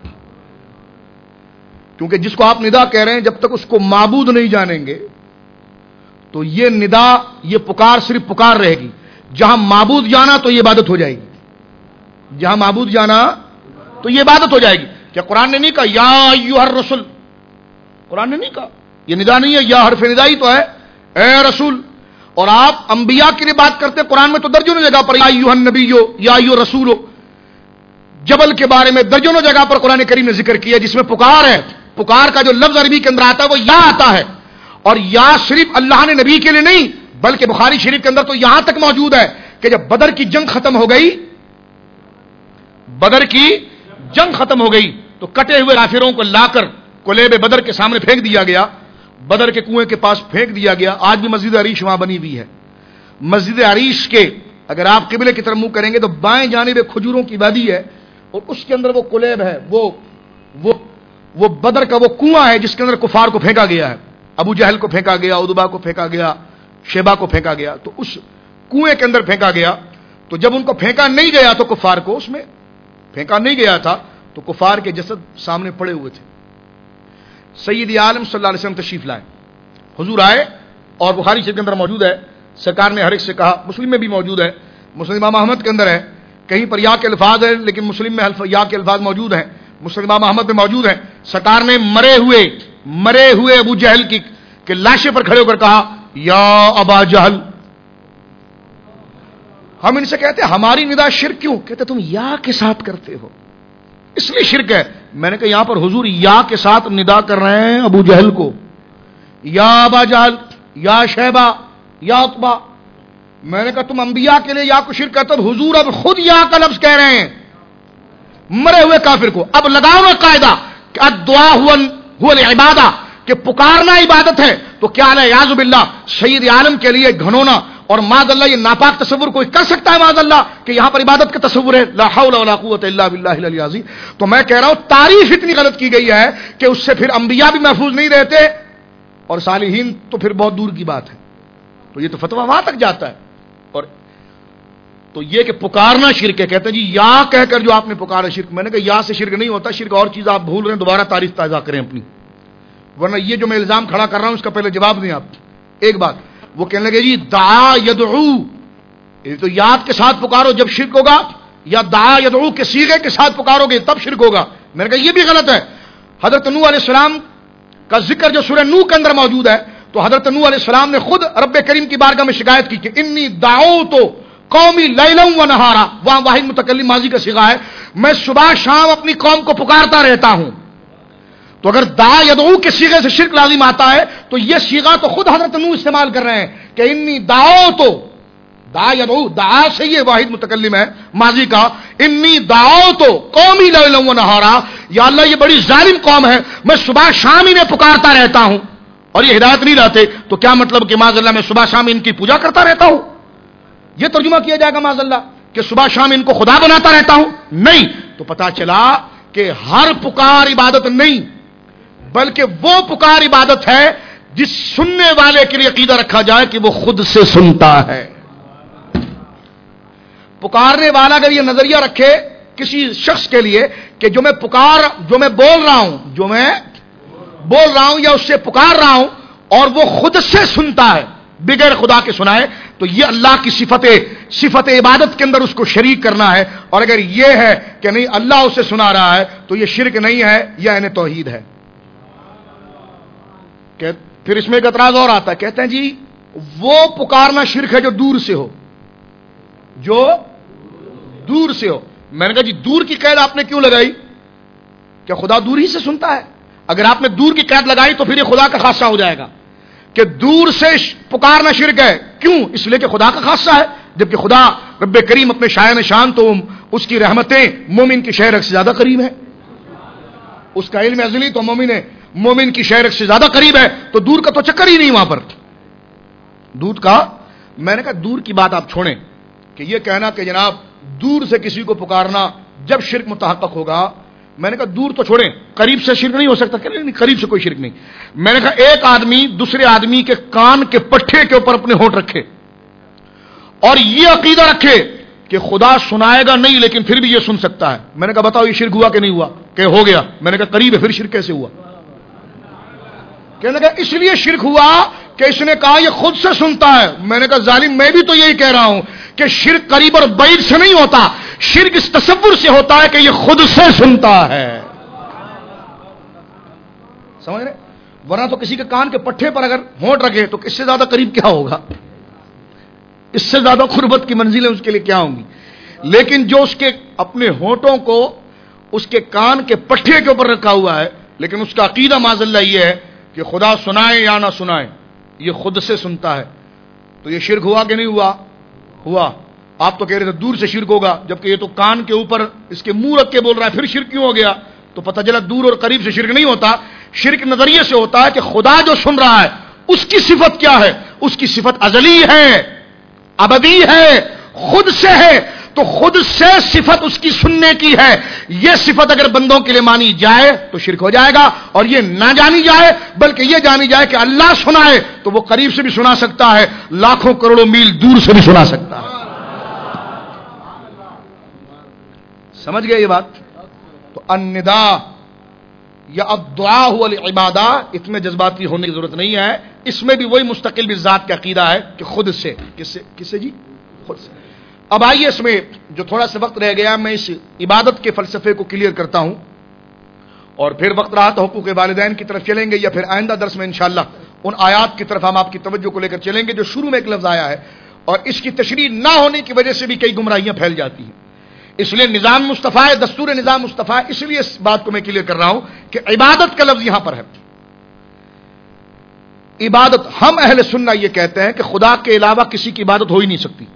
کیونکہ جس کو آپ ندا کہہ رہے ہیں جب تک اس کو معبود نہیں جانیں گے تو یہ ندا یہ پکار صرف پکار رہے گی. جہاں معبود جانا تو یہ عبادت ہو جائے گی، جہاں معبود جانا تو یہ عبادت ہو جائے گی. کیا قرآن نے نہیں کہا یا ایھا الرسول؟ قرآن نے نہیں کہا، یہ ندا نہیں ہے، یا حرف ندائی تو ہے اے رسول. اور آپ انبیاء کے لیے بات کرتے ہیں قرآن میں تو درجنوں جگہ پر یا ایھا النبی یا ایھا الرسول. جبل کے بارے میں درجنوں جگہ پر قرآن کریم نے ذکر کیا جس میں پکار ہے. پکار کا جو لفظ عربی کے اندر آتا ہے وہ یا آتا ہے، اور یا صرف اللہ نے نبی کے لیے نہیں بلکہ بخاری شریف کے اندر تو یہاں تک موجود ہے کہ جب بدر کی جنگ ختم ہو گئی، بدر کی جنگ ختم ہو گئی تو کٹے ہوئے کافروں کو لا کر کلیب بدر کے سامنے پھینک دیا گیا، بدر کے کنویں کے پاس پھینک دیا گیا. آج بھی مسجد عریش وہاں بنی ہوئی ہے. مسجد عریش کے اگر آپ قبلے کی طرف منہ کریں گے تو بائیں جانب ایک کھجوروں کی وادی ہے اور اس کے اندر وہ کلیب ہے، وہ بدر کا وہ کنواں ہے جس کے اندر کفار کو پھینکا گیا ہے. ابو جہل کو پھینکا گیا، ادبا کو پھینکا گیا، شیبہ کو پھینکا گیا. تو اس کنویں کے اندر پھینکا گیا. تو جب ان کو پھینکا نہیں گیا تو کفار کو اس میں پھینکا نہیں گیا تھا تو کفار کے جسد سامنے پڑے ہوئے تھے. سید عالم صلی اللہ علیہ وسلم تشریف لائے، حضور آئے اور بخاری شریف کے اندر موجود ہے. سرکار نے ہر ایک سے کہا، مسلم میں بھی موجود ہے، مسلم امام احمد کے اندر ہے، کہیں پر یا کے الفاظ ہیں لیکن مسلم میں یا کے الفاظ موجود ہیں، مسلم امام احمد میں موجود ہیں. سرکار نے مرے ہوئے ابو جہل کی لاشیں پر کھڑے ہو کر کہا یا ابا جہل. ہم ان سے کہتے ہیں ہماری ندا شرک کیوں؟ کہتے تم یا کے ساتھ کرتے ہو اس لیے شرک ہے. میں نے کہا یہاں پر حضور یا کے ساتھ ندا کر رہے ہیں ابو جہل کو، یا ابا جہل، یا شیبہ، یا عتبہ. میں نے کہا تم انبیاء کے لیے یا کو شرک کرتے ہو، حضور اب خود یا کا لفظ کہہ رہے ہیں مرے ہوئے کافر کو. اب لگاؤ نا قاعدہ کہ الدعاء هو العبادہ، کہ پکارنا عبادت ہے. تو کیا الیاذ باللہ سید عالم کے لیے گھنونا اور معاذ اللہ یہ ناپاک تصور کوئی کر سکتا ہے معاذ اللہ کہ یہاں پر عبادت کا تصور ہے؟ لا حول ولا قوت الا باللہ العلی العظیم. تو میں کہہ رہا ہوں تعریف اتنی غلط کی گئی ہے کہ اس سے پھر انبیاء بھی محفوظ نہیں رہتے اور صالحین تو پھر بہت دور کی بات ہے. تو یہ تو فتویٰ وہاں تک جاتا ہے. اور تو یہ کہ پکارنا شرک ہے، کہتے ہیں جی یا کہہ کر جو آپ نے پکارا شرک. میں نے کہا یا سے شرک نہیں ہوتا، شرک اور چیز آپ بھول رہے ہیں، دوبارہ تاریخ تازہ کریں اپنی، ورنہ یہ جو میں الزام کھڑا کر رہا ہوں اس کا پہلے جواب دیں آپ. ایک بات وہ کہنے لگے جی دعا یدعو، یہ تو یاد کے ساتھ پکارو جب شرک ہوگا، یا دعا یدعو کے صیغے کے ساتھ پکارو گے تب شرک ہوگا. میں نے کہا یہ بھی غلط ہے. حضرت نوح علیہ السلام کا ذکر جو سورہ نوح کے اندر موجود ہے تو حضرت نوح علیہ السلام نے خود رب کریم کی بارگاہ میں شکایت کی کہ انی دعوت قومی لیلا و نہارا. وہاں واحد متکلم ماضی کا صیغہ ہے، میں صبح شام اپنی قوم کو پکارتا رہتا ہوں. تو اگر دعا یدعو کے صیغے سے شرک لازم آتا ہے تو یہ صیغہ تو خود حضرت نوح استعمال کر رہے ہیں کہ انی دعوت، دعا یدعو دعا سے یہ واحد متکلم ہے ماضی کا، انی دعوت قومی لیلا و نہارا. یا اللہ یہ بڑی ظالم قوم ہے، میں صبح شام انہیں پکارتا رہتا ہوں اور یہ ہدایت نہیں لاتے. تو کیا مطلب کہ معاذ اللہ میں صبح شام ان کی پوجا کرتا رہتا ہوں؟ یہ ترجمہ کیا جائے گا معاذ اللہ کہ صبح شام ان کو خدا بناتا رہتا ہوں؟ نہیں. تو پتا چلا کہ ہر پکار عبادت نہیں بلکہ وہ پکار عبادت ہے جس سننے والے کے لیے عقیدہ رکھا جائے کہ وہ خود سے سنتا ہے. پکارنے والا اگر یہ نظریہ رکھے کسی شخص کے لیے کہ جو میں بول رہا ہوں یا اس سے پکار رہا ہوں اور وہ خود سے سنتا ہے بغیر خدا کے سنائے، تو یہ اللہ کی صفت عبادت کے اندر اس کو شریک کرنا ہے. اور اگر یہ ہے کہ نہیں اللہ اسے سنا رہا ہے تو یہ شرک نہیں ہے، یہ عین توحید ہے. پھر اس میں ایک اعتراض اور آتا ہے، کہتے ہیں جی وہ پکارنا شرک ہے جو دور سے ہو، جو دور سے ہو. میں نے کہا جی دور کی قید آپ نے کیوں لگائی؟ کیا خدا دور ہی سے سنتا ہے؟ اگر آپ نے دور کی قید لگائی تو پھر یہ خدا کا خاصہ ہو جائے گا کہ دور سے پکارنا شرک ہے. کیوں؟ اس لیے کہ خدا کا خاصہ ہے، جبکہ خدا رب کریم اپنے شایان شان تو اس کی رحمتیں مومن کی شہرک سے زیادہ قریب ہے، اس کا علم ازلی تو مومن کی شہرک سے زیادہ قریب ہے. تو دور کا تو چکر ہی نہیں وہاں پر دور کا. میں نے کہا دور کی بات آپ چھوڑیں کہ یہ کہنا کہ جناب دور سے کسی کو پکارنا جب شرک متحقق ہوگا. میں نے کہا دور تو چھوڑیں، قریب سے شرک نہیں ہو سکتا. کہ نہیں قریب سے کوئی شرک نہیں. میں نے کہا ایک آدمی دوسرے آدمی کے کان کے پٹھے کے اوپر اپنے ہونٹ رکھے اور یہ عقیدہ رکھے کہ خدا سنائے گا نہیں لیکن پھر بھی یہ سن سکتا ہے. میں نے کہا بتاؤ یہ شرک ہوا کہ نہیں ہوا؟ کہ ہو گیا. میں نے کہا قریب ہے، پھر شرک کیسے ہوا؟ کہنے لگا اس لیے شرک ہوا کہ اس نے کہا یہ خود سے سنتا ہے. میں نے کہا ظالم میں بھی تو یہی کہہ رہا ہوں کہ شرک قریب اور بعید سے نہیں ہوتا، شرک اس تصور سے ہوتا ہے کہ یہ خود سے سنتا ہے. سمجھ رہے؟ ورنہ تو کسی کے کان کے پٹھے پر اگر ہونٹ رکھے تو اس سے زیادہ قریب کیا ہوگا؟ اس سے زیادہ قربت کی منزلیں اس کے لیے کیا ہوں گی؟ لیکن جو اس کے اپنے ہونٹوں کو اس کے کان کے پٹھے کے اوپر رکھا ہوا ہے لیکن اس کا عقیدہ معاذ اللہ یہ ہے کہ خدا سنائے یا نہ سنائے یہ خود سے سنتا ہے، تو یہ شرک ہوا کہ نہیں ہوا؟ ہوا۔ آپ تو کہہ رہے تھے دور سے شرک ہوگا، جبکہ یہ تو کان کے اوپر اس کے منہ رکھ کے بول رہا ہے، پھر شرک کیوں ہو گیا؟ تو پتہ چلا دور اور قریب سے شرک نہیں ہوتا، شرک نظریے سے ہوتا ہے کہ خدا جو سن رہا ہے اس کی صفت کیا ہے؟ اس کی صفت ازلی ہے، ابدی ہے، خود سے ہے، تو خود سے صفت اس کی سننے کی ہے۔ یہ صفت اگر بندوں کے لیے مانی جائے تو شرک ہو جائے گا، اور یہ نہ جانی جائے بلکہ یہ جانی جائے کہ اللہ سنائے تو وہ قریب سے بھی سنا سکتا ہے، لاکھوں کروڑوں میل دور سے بھی سنا سکتا ہے۔ سمجھ گئے یہ بات؟ تو النداء یا الدعاء هو العبادہ، اس میں جذباتی ہونے کی ضرورت نہیں ہے، اس میں بھی وہی مستقل بالذات کا عقیدہ ہے کہ خود سے۔ کس سے جی؟ خود سے۔ اب آئیے اس میں جو تھوڑا سا وقت رہ گیا میں اس عبادت کے فلسفے کو کلیئر کرتا ہوں، اور پھر وقت رہا تو حقوق والدین کی طرف چلیں گے، یا پھر آئندہ درس میں انشاءاللہ ان آیات کی طرف ہم آپ کی توجہ کو لے کر چلیں گے جو شروع میں ایک لفظ آیا ہے، اور اس کی تشریح نہ ہونے کی وجہ سے بھی کئی گمراہیاں پھیل جاتی ہیں۔ اس لیے نظام مصطفیٰ ہے، دستور نظام مصطفیٰ ہے، اس لیے اس بات کو میں کلیئر کر رہا ہوں کہ عبادت کا لفظ یہاں پر ہے۔ عبادت، ہم اہل سنہ یہ کہتے ہیں کہ خدا کے علاوہ کسی کی عبادت ہو ہی نہیں سکتی۔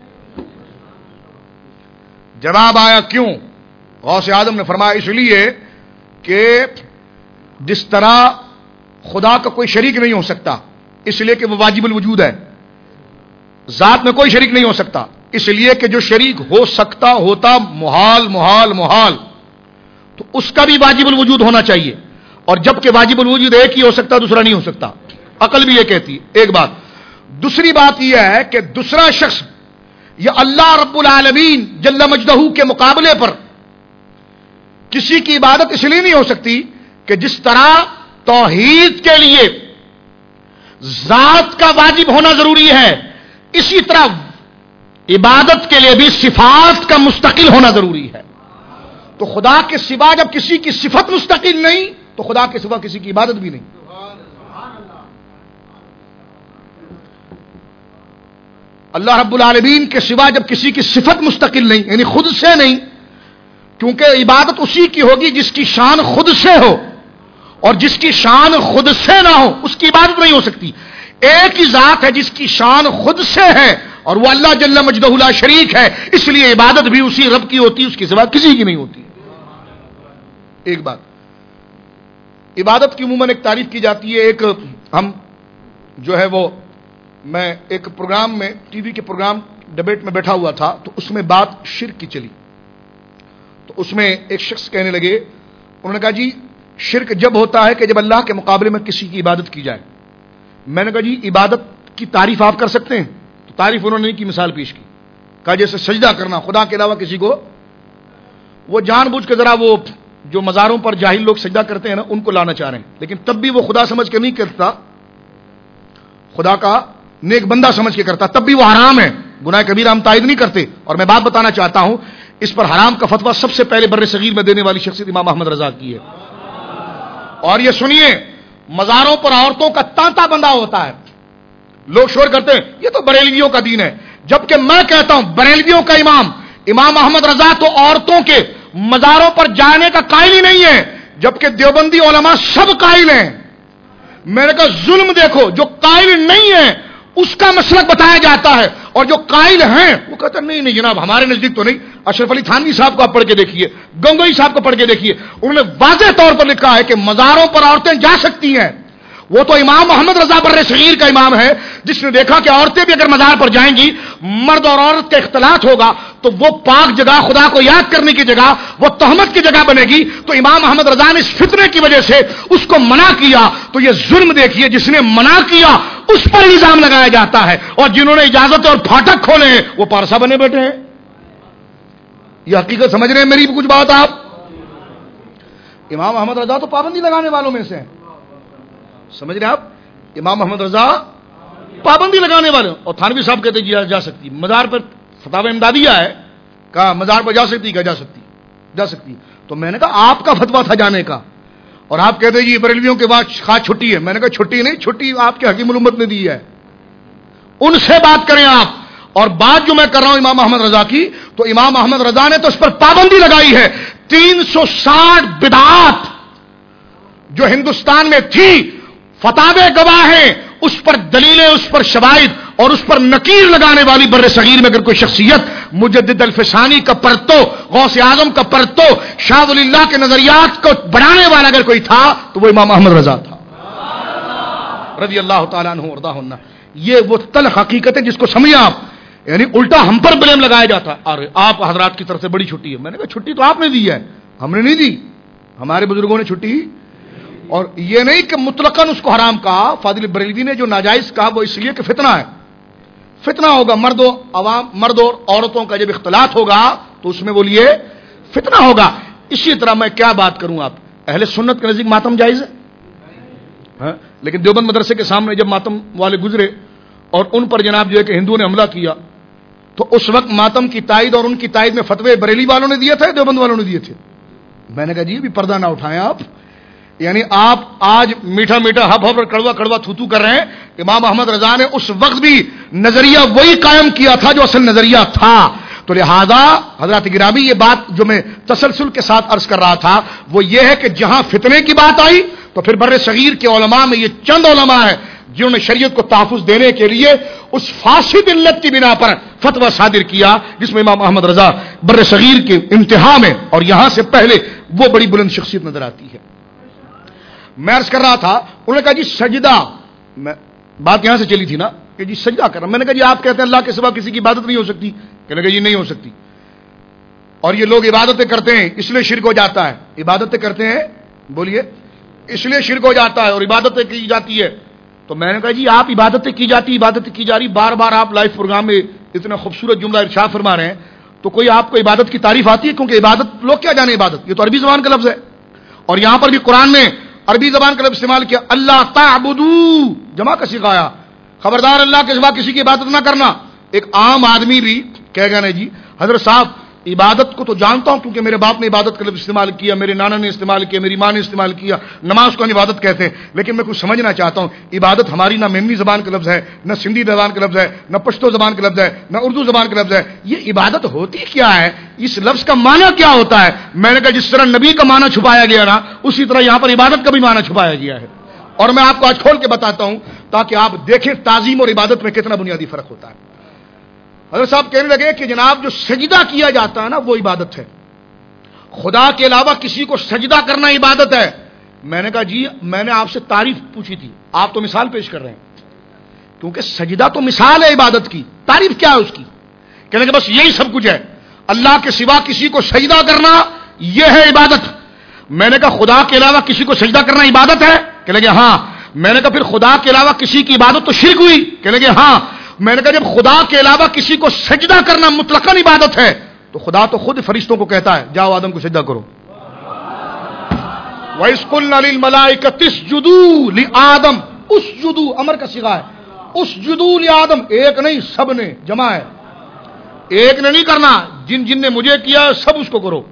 جواب آیا کیوں؟ غوث اعظم نے فرمایا اس لیے کہ جس طرح خدا کا کوئی شریک نہیں ہو سکتا اس لیے کہ وہ واجب الوجود ہے، ذات میں کوئی شریک نہیں ہو سکتا اس لیے کہ جو شریک ہو سکتا ہوتا محال محال محال، تو اس کا بھی واجب الوجود ہونا چاہیے، اور جب کہ واجب الوجود ایک ہی ہو سکتا دوسرا نہیں ہو سکتا، عقل بھی یہ کہتی ہے۔ ایک بات۔ دوسری بات یہ ہے کہ دوسرا شخص یا اللہ رب العالمین جل مجدہ کے مقابلے پر کسی کی عبادت اس لیے نہیں ہو سکتی کہ جس طرح توحید کے لیے ذات کا واجب ہونا ضروری ہے، اسی طرح عبادت کے لیے بھی صفات کا مستقل ہونا ضروری ہے۔ تو خدا کے سوا جب کسی کی صفت مستقل نہیں تو خدا کے سوا کسی کی عبادت بھی نہیں۔ اللہ رب العالمین کے سوا جب کسی کی صفت مستقل نہیں، یعنی خود سے نہیں، کیونکہ عبادت اسی کی ہوگی جس کی شان خود سے ہو، اور جس کی شان خود سے نہ ہو اس کی عبادت نہیں ہو سکتی۔ ایک ہی ذات ہے جس کی شان خود سے ہے اور وہ اللہ جل مجدہ لا شریک ہے، اس لیے عبادت بھی اسی رب کی ہوتی، اس کے سوا کسی کی نہیں ہوتی۔ ایک بات، عبادت کی عموماً ایک تعریف کی جاتی ہے، ایک ہم جو ہے وہ میں ایک پروگرام میں ٹی وی کے پروگرام ڈبیٹ میں بیٹھا ہوا تھا، تو اس میں بات شرک کی چلی، تو اس میں ایک شخص کہنے لگے، انہوں نے کہا جی شرک جب ہوتا ہے کہ جب اللہ کے مقابلے میں کسی کی عبادت کی جائے۔ میں نے کہا جی عبادت کی تعریف آپ کر سکتے ہیں؟ تو تعریف انہوں نے نہیں کی، مثال پیش کی، کہا جیسے سجدہ کرنا خدا کے علاوہ کسی کو، وہ جان بوجھ کے ذرا وہ جو مزاروں پر جاہل لوگ سجدہ کرتے ہیں نا ان کو لانا چاہ رہے ہیں، لیکن تب بھی وہ خدا سمجھ کے نہیں کرتا، خدا کا نیک بندہ سمجھ کے کرتا، تب بھی وہ حرام ہے، گناہ کبیرہ ہم تائید نہیں کرتے۔ اور میں بات بتانا چاہتا ہوں، اس پر حرام کا فتویٰ سب سے پہلے بر صغیر میں دینے والی شخصیت امام احمد رضا کی ہے۔ اور یہ سنیے، مزاروں پر عورتوں کا تانتا بندھا ہوتا ہے، لوگ شور کرتے ہیں یہ تو بریلویوں کا دین ہے، جبکہ میں کہتا ہوں بریلویوں کا امام احمد رضا تو عورتوں کے مزاروں پر جانے کا قائل ہی نہیں ہے، جبکہ دیوبندی علماء سب قائل ہیں۔ میں نے کہا ظلم دیکھو، جو قائل نہیں ہے اس کا مسلک بتایا جاتا ہے، اور جو قائل ہیں وہ کہتے ہیں نہیں نہیں جناب ہمارے نزدیک تو نہیں۔ اشرف علی تھانوی صاحب کو آپ پڑھ کے دیکھیے، گنگوئی صاحب کو پڑھ کے دیکھیے، انہوں نے واضح طور پر لکھا ہے کہ مزاروں پر عورتیں جا سکتی ہیں۔ وہ تو امام محمد رضا بر صغیر کا امام ہے جس نے دیکھا کہ عورتیں بھی اگر مزار پر جائیں گی، مرد اور عورت کا اختلاط ہوگا تو وہ پاک جگہ، خدا کو یاد کرنے کی جگہ، وہ تہمت کی جگہ بنے گی، تو امام محمد رضا نے اس فتنے کی وجہ سے اس کو منع کیا۔ تو یہ ظلم دیکھیے، جس نے منع کیا اس پر الزام لگایا جاتا ہے، اور جنہوں نے اجازت اور پھاٹک کھولے ہیں وہ پارسا بنے بیٹھے ہیں۔ یہ حقیقت سمجھ رہے ہیں میری بھی کچھ بات آپ؟ امام محمد رضا تو پابندی لگانے والوں میں سے ہیں، سمجھ رہے آپ؟ امام محمد رضا پابندی لگانے والے، اور تھانوی صاحب کہتے جی جا سکتی، مزار پر فتاوی امدادیہ ہے، کہا مزار پر جا سکتی، کہا جا سکتی۔ تو میں نے کہا آپ کا فتویٰ تھا جانے کا، اور آپ کہتے جی بریلویوں کے بعد خاص چھٹی ہے۔ میں نے کہا چھٹی نہیں، چھٹی آپ کے حکیم الامت نے دی ہے، ان سے بات کریں آپ۔ اور بات جو میں کر رہا ہوں امام احمد رضا کی، تو امام احمد رضا نے تو اس پر پابندی لگائی ہے۔ 360 بدعات جو ہندوستان میں تھی فتاوے گواہ ہیں، اس پر دلیلیں، اس پر شواہد اور اس پر نکیر لگانے والی بر صغیر میں اگر کوئی شخصیت مجدد الفسانی کا پرتو، غوث اعظم کا پرتو، شاہ ولی اللہ کے نظریات کو بڑھانے والا اگر کوئی تھا تو وہ امام احمد رضا تھا رضی اللہ تعالیٰ عنہ وارضاہ عنہ۔ یہ وہ تلخ حقیقت ہے جس کو سمجھیں آپ، یعنی الٹا ہم پر بلیم لگایا جاتا اور آپ حضرات کی طرف سے بڑی چھٹی ہے۔ میں نے کہا چھٹی تو آپ نے دی ہے، ہم نے نہیں دی، ہمارے بزرگوں نے چھٹی۔ اور یہ نہیں کہ مطلقاً اس کو حرام کہا، فاضل بریلوی نے جو ناجائز کہا وہ اس لیے کہ فتنہ ہے، فتنہ ہوگا، مرد اور عورتوں کا جب اختلاط ہوگا تو اس میں بولیے فتنہ ہوگا۔ اسی طرح میں کیا بات کروں، آپ اہل سنت کے نزدیک ماتم جائز ہے، لیکن دیوبند مدرسے کے سامنے جب ماتم والے گزرے اور ان پر جناب جو ہے کہ ہندوؤں نے حملہ کیا تو اس وقت ماتم کی تائید اور ان کی تائید میں فتوے بریلی والوں نے دیے تھے، دیوبند والوں نے دیے تھے۔ میں نے کہا جی بھی پردہ نہ اٹھائیں آپ، یعنی آپ آج میٹھا میٹھا ہب ہب اور کڑوا کڑوا تھوتو کر رہے ہیں۔ امام احمد رضا نے اس وقت بھی نظریہ وہی قائم کیا تھا جو اصل نظریہ تھا۔ تو لہذا حضرات گرامی یہ بات جو میں تسلسل کے ساتھ عرض کر رہا تھا وہ یہ ہے کہ جہاں فتنے کی بات آئی تو پھر بر صغیر کے علماء میں یہ چند علماء ہیں جنہوں نے شریعت کو تحفظ دینے کے لیے اس فاسد علت کی بنا پر فتویٰ صادر کیا جس میں امام احمد رضا بر صغیر کے انتہا میں اور یہاں سے پہلے وہ بڑی بلند شخصیت نظر آتی ہے۔ میں عرض کر رہا تھا، انہوں نے کہا جی سجدہ، بات یہاں سے چلی تھی نا کہ جی سجدہ کرنا۔ میں نے کہا جی آپ کہتے ہیں اللہ کے سوا کسی کی عبادت نہیں ہو سکتی، کہنے لگا جی نہیں ہو سکتی، اور یہ لوگ عبادتیں کرتے ہیں اس لیے شرک ہو جاتا ہے۔ عبادتیں کرتے ہیں، بولیے، اس لیے شرک ہو جاتا ہے اور عبادتیں کی جاتی ہے۔ تو میں نے کہا جی آپ عبادتیں کی جاتی، عبادتیں کی جا رہی، بار بار آپ لائیو پروگرام میں اتنا خوبصورت جملہ ارشاد فرما رہے ہیں، تو کوئی آپ کو عبادت کی تعریف آتی ہے؟ کیونکہ عبادت لوگ کیا جانے عبادت، یہ تو عربی زبان کا لفظ ہے، اور یہاں پر بھی قرآن میں عربی زبان کا لفظ استعمال کیا، اللہ تعبدو، جمع کا صیغہ آیا، خبردار اللہ کے سوا کسی کی عبادت نہ کرنا۔ ایک عام آدمی بھی کہے گا نہیں جی حضرت صاحب عبادت کو تو جانتا ہوں کیونکہ میرے باپ نے عبادت کا لفظ استعمال کیا، میرے نانا نے استعمال کیا، میری ماں نے استعمال کیا، نماز کو ہم عبادت کہتے ہیں، لیکن میں کچھ سمجھنا چاہتا ہوں عبادت ہماری نہ میمنی زبان کا لفظ ہے، نہ سندھی زبان کا لفظ ہے، نہ پشتو زبان کا لفظ ہے، نہ اردو زبان کا لفظ ہے، یہ عبادت ہوتی کیا ہے، اس لفظ کا معنی کیا ہوتا ہے؟ میں نے کہا جس طرح نبی کا معنی چھپایا گیا نا اسی طرح یہاں پر عبادت کا بھی معنی چھپایا گیا ہے، اور میں آپ کو آج کھول کے بتاتا ہوں تاکہ آپ دیکھیں تعظیم اور عبادت میں کتنا بنیادی فرق ہوتا ہے۔ حضرت صاحب کہنے لگے کہ جناب جو سجدہ کیا جاتا ہے نا وہ عبادت ہے، خدا کے علاوہ کسی کو سجدہ کرنا عبادت ہے۔ میں نے کہا جی میں نے آپ سے تعریف پوچھی تھی، آپ تو مثال پیش کر رہے ہیں، کیونکہ سجدہ تو مثال ہے عبادت کی، تعریف کیا ہے اس کی؟ کہنے کہ بس یہی سب کچھ ہے، اللہ کے سوا کسی کو سجدہ کرنا یہ ہے عبادت۔ میں نے کہا خدا کے علاوہ کسی کو سجدہ کرنا عبادت ہے؟ کہنے لگے ہاں۔ میں نے کہا پھر خدا کے علاوہ کسی کی عبادت تو شرک ہوئی؟ کہنے لگے ہاں۔ میں نے کہا جب خدا کے علاوہ کسی کو سجدہ کرنا مطلقاً عبادت ہے تو خدا تو خود فرشتوں کو کہتا ہے جاؤ آدم کو سجدہ کرو، وَإِذْ قُلْنَا لِلْمَلَائِكَةِ اسْجُدُوا لِآدَمَ، اسجدوا امر کا صیغہ ہے، اسجدوا لآدم، ایک نہیں سب نے، جمع ہے، ایک نے نہیں کرنا، جن جن نے مجھے کیا سب اس کو کرو۔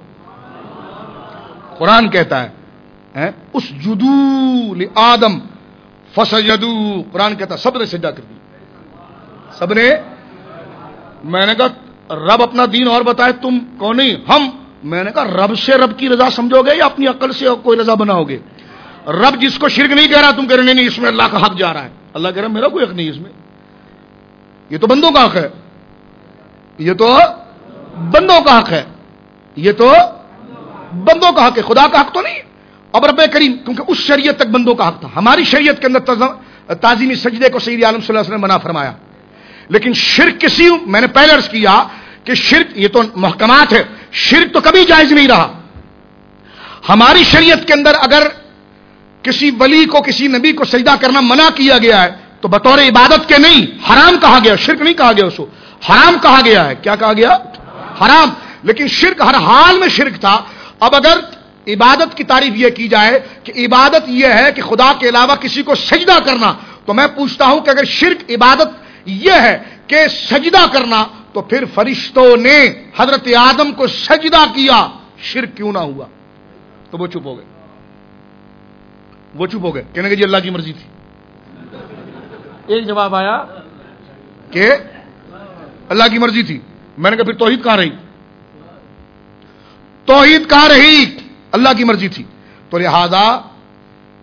قرآن کہتا ہے اسجدوا لآدم فسجدوا، قرآن کہتا ہے سب نے سجدہ کر دی، سب نے۔ میں نے کہا رب اپنا دین اور بتائے، تم کون؟ نہیں ہم۔ میں نے کہا رب سے رب کی رضا سمجھو گے یا اپنی عقل سے کوئی رضا بناؤ گے؟ رب جس کو شرک نہیں کہہ رہا تم کہہ رہے نہیں اس میں اللہ کا حق جا رہا ہے، اللہ کہہ رہا میرا کوئی حق نہیں اس میں، یہ تو بندوں کا حق ہے، یہ تو بندوں کا حق ہے، یہ تو بندوں کا حق ہے، خدا کا حق تو نہیں۔ اب رب کریم کیونکہ اس شریعت تک بندوں کا حق تھا، ہماری شریعت کے اندر تعظیمی سجدے کو سید عالم صلی اللہ علیہ وسلم نے منع فرمایا، لیکن شرک کسی، میں نے پہلے عرض کیا کہ شرک یہ تو محکمات ہے، شرک تو کبھی جائز نہیں رہا۔ ہماری شریعت کے اندر اگر کسی ولی کو کسی نبی کو سجدہ کرنا منع کیا گیا ہے تو بطور عبادت کے نہیں، حرام کہا گیا، شرک نہیں کہا گیا، اس کو حرام کہا گیا ہے۔ کیا کہا گیا؟ حرام۔ لیکن شرک ہر حال میں شرک تھا۔ اب اگر عبادت کی تعریف یہ کی جائے کہ عبادت یہ ہے کہ خدا کے علاوہ کسی کو سجدہ کرنا، تو میں پوچھتا ہوں کہ اگر شرک عبادت یہ ہے کہ سجدہ کرنا تو پھر فرشتوں نے حضرت آدم کو سجدہ کیا، شرک کیوں نہ ہوا؟ تو وہ چپ ہو گئے، وہ چپ ہو گئے، کہنے کہ جی اللہ کی مرضی تھی۔ ایک جواب آیا کہ اللہ کی مرضی تھی۔ میں نے کہا پھر توحید کہاں رہی؟ توحید کہاں رہی؟ اللہ کی مرضی تھی۔ تو لہذا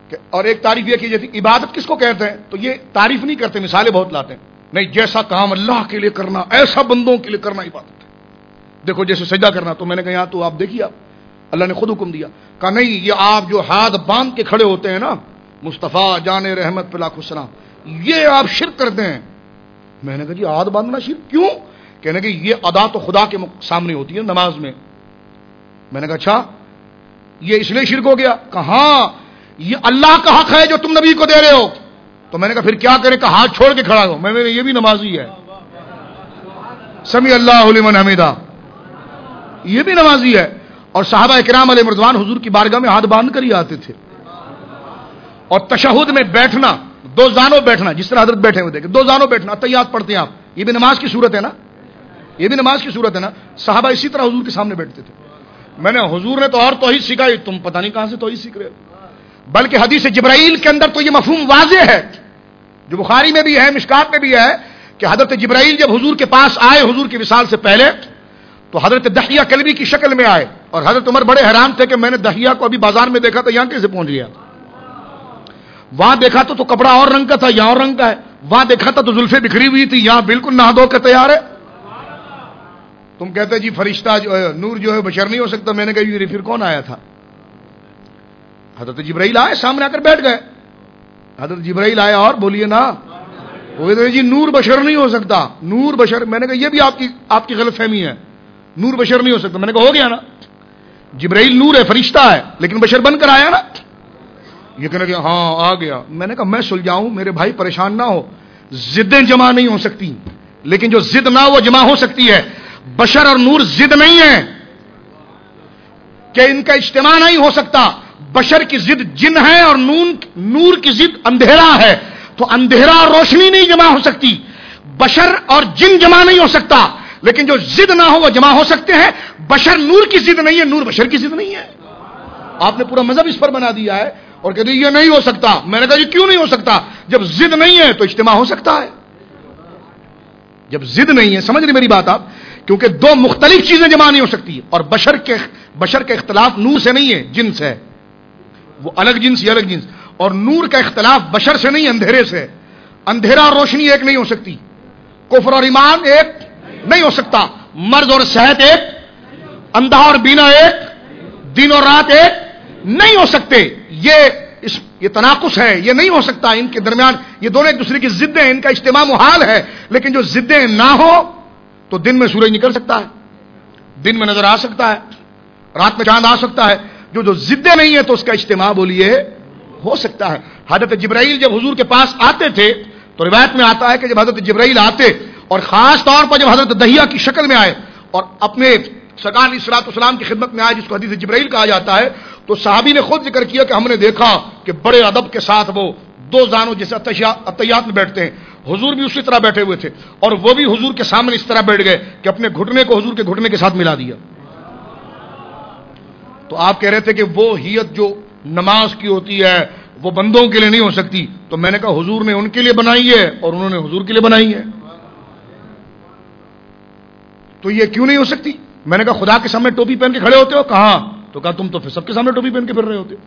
اور ایک تعریف یہ کی جاتی عبادت کس کو کہتے ہیں، تو یہ تعریف نہیں کرتے، مثالیں بہت لاتے ہیں، نہیں جیسا کام اللہ کے لیے کرنا ایسا بندوں کے لیے کرنا عبادت ہے۔ دیکھو جیسے سجدہ کرنا، تو میں نے کہا یہاں تو آپ دیکھیے، آپ اللہ نے خود حکم دیا، کہا نہیں یہ آپ جو ہاتھ باندھ کے کھڑے ہوتے ہیں نا، مصطفیٰ جان رحمت پہ لاکھوں سلام، یہ آپ شرک کرتے ہیں۔ میں نے کہا جی ہاتھ باندھنا شرک کیوں؟ کہنے کہ یہ ادا تو خدا کے سامنے ہوتی ہے نماز میں۔ میں نے کہا اچھا یہ اس لیے شرک ہو گیا؟ کہاں یہ اللہ کا حق ہے جو تم نبی کو دے رہے ہو۔ تو میں نے کہا پھر کیا کرے؟ کہ ہاتھ چھوڑ کے کھڑا ہو۔ میں نے یہ بھی نمازی ہے، سمیع اللہ لمن حمیدہ، یہ بھی نمازی ہے۔ اور صحابہ کرام علیہ رضوان حضور کی بارگاہ میں ہاتھ باندھ کر ہی آتے تھے۔ اور تشہد میں بیٹھنا، دو زانوں بیٹھنا، جس طرح حضرت بیٹھے ہوئے تھے، دو زانوں بیٹھنا، تحیات پڑھتے ہیں آپ، یہ بھی نماز کی صورت ہے نا، یہ بھی نماز کی صورت ہے نا۔ صحابہ اسی طرح حضور کے سامنے بیٹھتے تھے۔ میں نے حضور نے تو اور توحید سکھائی، تم پتہ نہیں کہاں سے توحید سیکھ رہے ہو۔ بلکہ حدیث جبرائیل کے اندر تو یہ مفہوم واضح ہے، جو بخاری میں بھی ہے، مشکات میں بھی ہے، کہ حضرت جبرائیل جب حضور کے پاس آئے حضور کے وصال سے پہلے، تو حضرت دحیہ کلبی کی شکل میں آئے، اور حضرت عمر بڑے حیران تھے کہ میں نے دحیہ کو ابھی بازار میں دیکھا تھا، یہاں کیسے پہنچ گیا؟ وہاں دیکھا تو کپڑا اور رنگ کا تھا، یہاں اور رنگ کا ہے، وہاں دیکھا تھا تو زلفیں بکھری ہوئی تھی، یہاں بالکل نہا دھو کر تیار ہے۔ تم کہتے جی فرشتہ جو ہے، نور جو ہے بشر نہیں ہو سکتا۔ میں نے کہا یہ پھر کون آیا تھا؟ حضرت جبرائیل آئے، سامنے آ کر بیٹھ گئے۔ حضرت جبرائیل آئے اور بولیے نا، وہ کہتے ہیں جی نور بشر نہیں ہو سکتا، نور بشر۔ میں نے کہا یہ بھی آپ کی غلط فہمی ہے، نور بشر نہیں ہو سکتا۔ میں نے کہا ہو گیا نا، جبرائیل نور ہے، فرشتہ ہے، لیکن بشر بن کر آیا نا۔ یہ کہنے کہ ہاں آ گیا۔ میں نے کہا میں سلجھاؤں، میرے بھائی پریشان نہ ہو، ضدیں جمع نہیں ہو سکتی، لیکن جو ضد نہ وہ جمع ہو سکتی ہے۔ بشر اور نور ضد نہیں ہے کہ ان کا اجتماع نہیں ہو سکتا۔ بشر کی ضد جن ہے اور نور کی ضد اندھیرا ہے، تو اندھیرا اور روشنی نہیں جمع ہو سکتی۔ بشر اور جن جمع نہیں ہو سکتا، لیکن جو ضد نہ ہو وہ جمع ہو سکتے ہیں۔ بشر نور کی ضد نہیں ہے، نور بشر کی ضد نہیں ہے۔ آپ نے پورا مذہب اس پر بنا دیا ہے اور کہتے ہیں یہ نہیں ہو سکتا۔ میں نے کہا یہ کیوں نہیں ہو سکتا؟ جب ضد نہیں ہے تو اجتماع ہو سکتا ہے۔ جب ضد نہیں ہے، سمجھ رہے میری بات آپ؟ کیونکہ دو مختلف چیزیں جمع نہیں ہو سکتی، اور بشر کے اختلاف نور سے نہیں ہے، جن سے ہے، وہ الگ جنس یہ الگ جنس۔ اور نور کا اختلاف بشر سے نہیں، اندھیرے سے۔ اندھیرا اور روشنی ایک نہیں ہو سکتی، کفر اور ایمان ایک نہیں ہو سکتا، مرض اور صحت ایک، اندھا اور بینا ایک، دن اور رات ایک نہیں ہو سکتے۔ یہ تناقض ہے، یہ نہیں ہو سکتا۔ ان کے درمیان یہ دونوں ایک دوسرے کی ضدیں ہیں، ان کا اجتماع محال ہے۔ لیکن جو ضدیں نہ ہو تو دن میں سورج نکل سکتا ہے، دن میں نظر آ سکتا ہے، رات میں چاند آ سکتا ہے۔ جو ضدیں نہیں ہے تو اس کا اجتماع بولیے ہو سکتا ہے۔ حضرت جبرائیل جب حضور کے پاس آتے تھے تو روایت میں آتا ہے کہ جب حضرت جبرائیل آتے، اور خاص طور پر جب حضرت دحیہ کی شکل میں آئے اور اپنے سرکار علیہ الصلوۃ والسلام کی خدمت میں آئے، جس کو حدیث جبرائیل کہا جاتا ہے، تو صحابی نے خود ذکر کیا کہ ہم نے دیکھا کہ بڑے ادب کے ساتھ وہ دو زانوں جیسے اتحیات میں بیٹھتے ہیں، حضور بھی اسی طرح بیٹھے ہوئے تھے، اور وہ بھی حضور کے سامنے اس طرح بیٹھ گئے کہ اپنے گھٹنے کو حضور کے گھٹنے کے ساتھ ملا دیا۔ تو آپ کہہ رہے تھے کہ وہ ہیت جو نماز کی ہوتی ہے وہ بندوں کے لیے نہیں ہو سکتی، تو میں نے کہا حضور نے ان کے لیے بنائی ہے اور انہوں نے حضور کے لیے بنائی ہے، تو یہ کیوں نہیں ہو سکتی؟ میں نے کہا خدا کے سامنے ٹوپی پہن کے کھڑے ہوتے ہو؟ کہاں؟ تو کہا تم تو پھر سب کے سامنے ٹوپی پہن کے پھر رہے ہوتے۔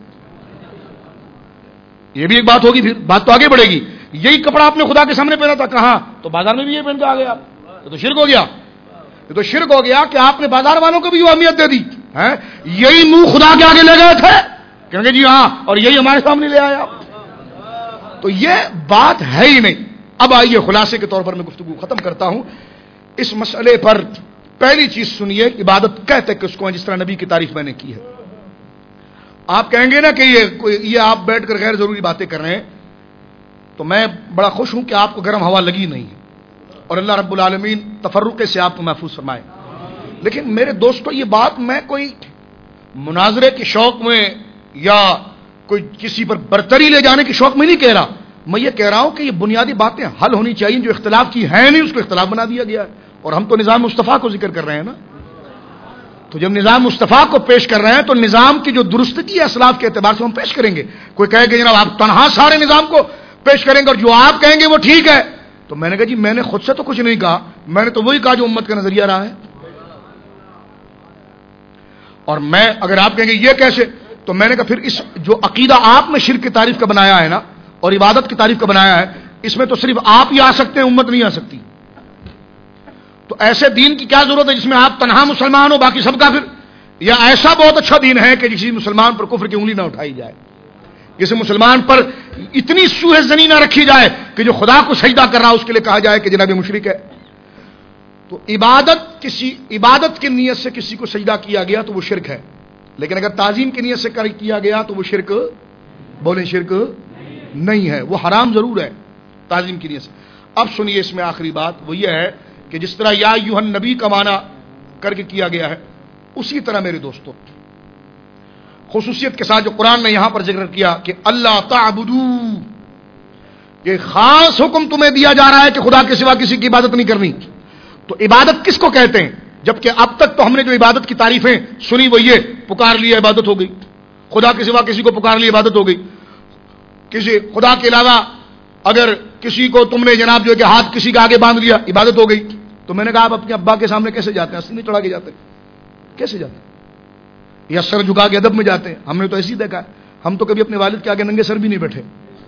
یہ بھی ایک بات ہوگی، پھر بات تو آگے بڑھے گی۔ یہی کپڑا آپ نے خدا کے سامنے پہنا تھا، کہاں؟ تو بازار میں بھی یہ پہن کے آ گئے آپ، یہ تو شرک ہو گیا۔ یہ تو شرک ہو گیا کہ آپ نے بازار والوں کو بھی وہ اہمیت دے دی ہے۔ یہی منہ خدا کے آگے لے گئے تھے، کہیں گے جی ہاں، اور یہی ہمارے سامنے لے آیا۔ تو یہ بات ہے ہی نہیں۔ اب آئیے خلاصے کے طور پر میں گفتگو ختم کرتا ہوں اس مسئلے پر۔ پہلی چیز سنیے، عبادت کہتے کس کو ہیں؟ جس طرح نبی کی تعریف میں نے کی ہے۔ آپ کہیں گے نا کہ یہ آپ بیٹھ کر غیر ضروری باتیں کر رہے ہیں، تو میں بڑا خوش ہوں کہ آپ کو گرم ہوا لگی نہیں ہے، اور اللہ رب العالمین تفرقے سے آپ کو محفوظ فرمائے۔ لیکن میرے دوستو، یہ بات میں کوئی مناظرے کے شوق میں یا کوئی کسی پر برتری لے جانے کے شوق میں نہیں کہہ رہا، میں یہ کہہ رہا ہوں کہ یہ بنیادی باتیں حل ہونی چاہیے۔ جو اختلاف کی ہے نہیں، اس کو اختلاف بنا دیا گیا ہے، اور ہم تو نظام مصطفیٰ کو ذکر کر رہے ہیں نا۔ تو جب نظام مصطفیٰ کو پیش کر رہے ہیں تو نظام کی جو درستگی ہے اسلاف کے اعتبار سے ہم پیش کریں گے۔ کوئی کہے کہ جناب آپ تنہا سارے نظام کو پیش کریں گے اور جو آپ کہیں گے وہ ٹھیک ہے، تو میں نے کہا جی میں نے خود سے تو کچھ نہیں کہا، میں نے تو وہی کہا جو امت کا نظریہ رہا ہے۔ اور میں اگر آپ کہیں گے یہ کیسے، تو میں نے کہا پھر اس جو عقیدہ آپ نے شرک کی تعریف کا بنایا ہے نا اور عبادت کی تعریف کا بنایا ہے، اس میں تو صرف آپ ہی آ سکتے ہیں، امت نہیں آ سکتی. تو ایسے دین کی کیا ضرورت ہے جس میں آپ تنہا مسلمان ہو باقی سب کافر؟ یا ایسا بہت اچھا دین ہے کہ کسی مسلمان پر کفر کی انگلی نہ اٹھائی جائے، کسی مسلمان پر اتنی سوء ظنی نہ رکھی جائے کہ جو خدا کو سجدہ کر رہا ہے اس کے لیے کہا جائے کہ جناب مشرک ہے. تو عبادت کی نیت سے کسی کو سجدہ کیا گیا تو وہ شرک ہے، لیکن اگر تعظیم کی نیت سے کیا گیا تو وہ شرک، بولیں شرک نہیں ہے، وہ حرام ضرور ہے تعظیم کی نیت سے. اب سنیے اس میں آخری بات وہ یہ ہے کہ جس طرح یا ایھا النبی کا معنی کر کے کیا گیا ہے، اسی طرح میرے دوستو خصوصیت کے ساتھ جو قرآن نے یہاں پر ذکر کیا کہ اللہ تعبدوا، یہ خاص حکم تمہیں دیا جا رہا ہے کہ خدا کے سوا کسی کی عبادت نہیں کرنی. تو عبادت کس کو کہتے ہیں؟ جبکہ اب تک تو ہم نے جو عبادت کی تعریفیں سنی وہ یہ پکار لیا عبادت ہو گئی، خدا کے سوا کسی کو پکار لیا عبادت ہو گئی، کسی خدا کے علاوہ اگر کسی کو تم نے جناب جو ہے کہ ہاتھ کسی کا آگے باندھ لیا عبادت ہو گئی. تو میں نے کہا آپ اپنے ابا کے سامنے کیسے جاتے ہیں؟ اصلی نہیں چڑھا کے جاتے، کیسے جاتے ہیں؟ یا سر جھکا کے ادب میں جاتے ہیں؟ ہم نے تو ایسے ہی دیکھا ہے، ہم تو کبھی اپنے والد کے آگے ننگے سر بھی نہیں بیٹھے.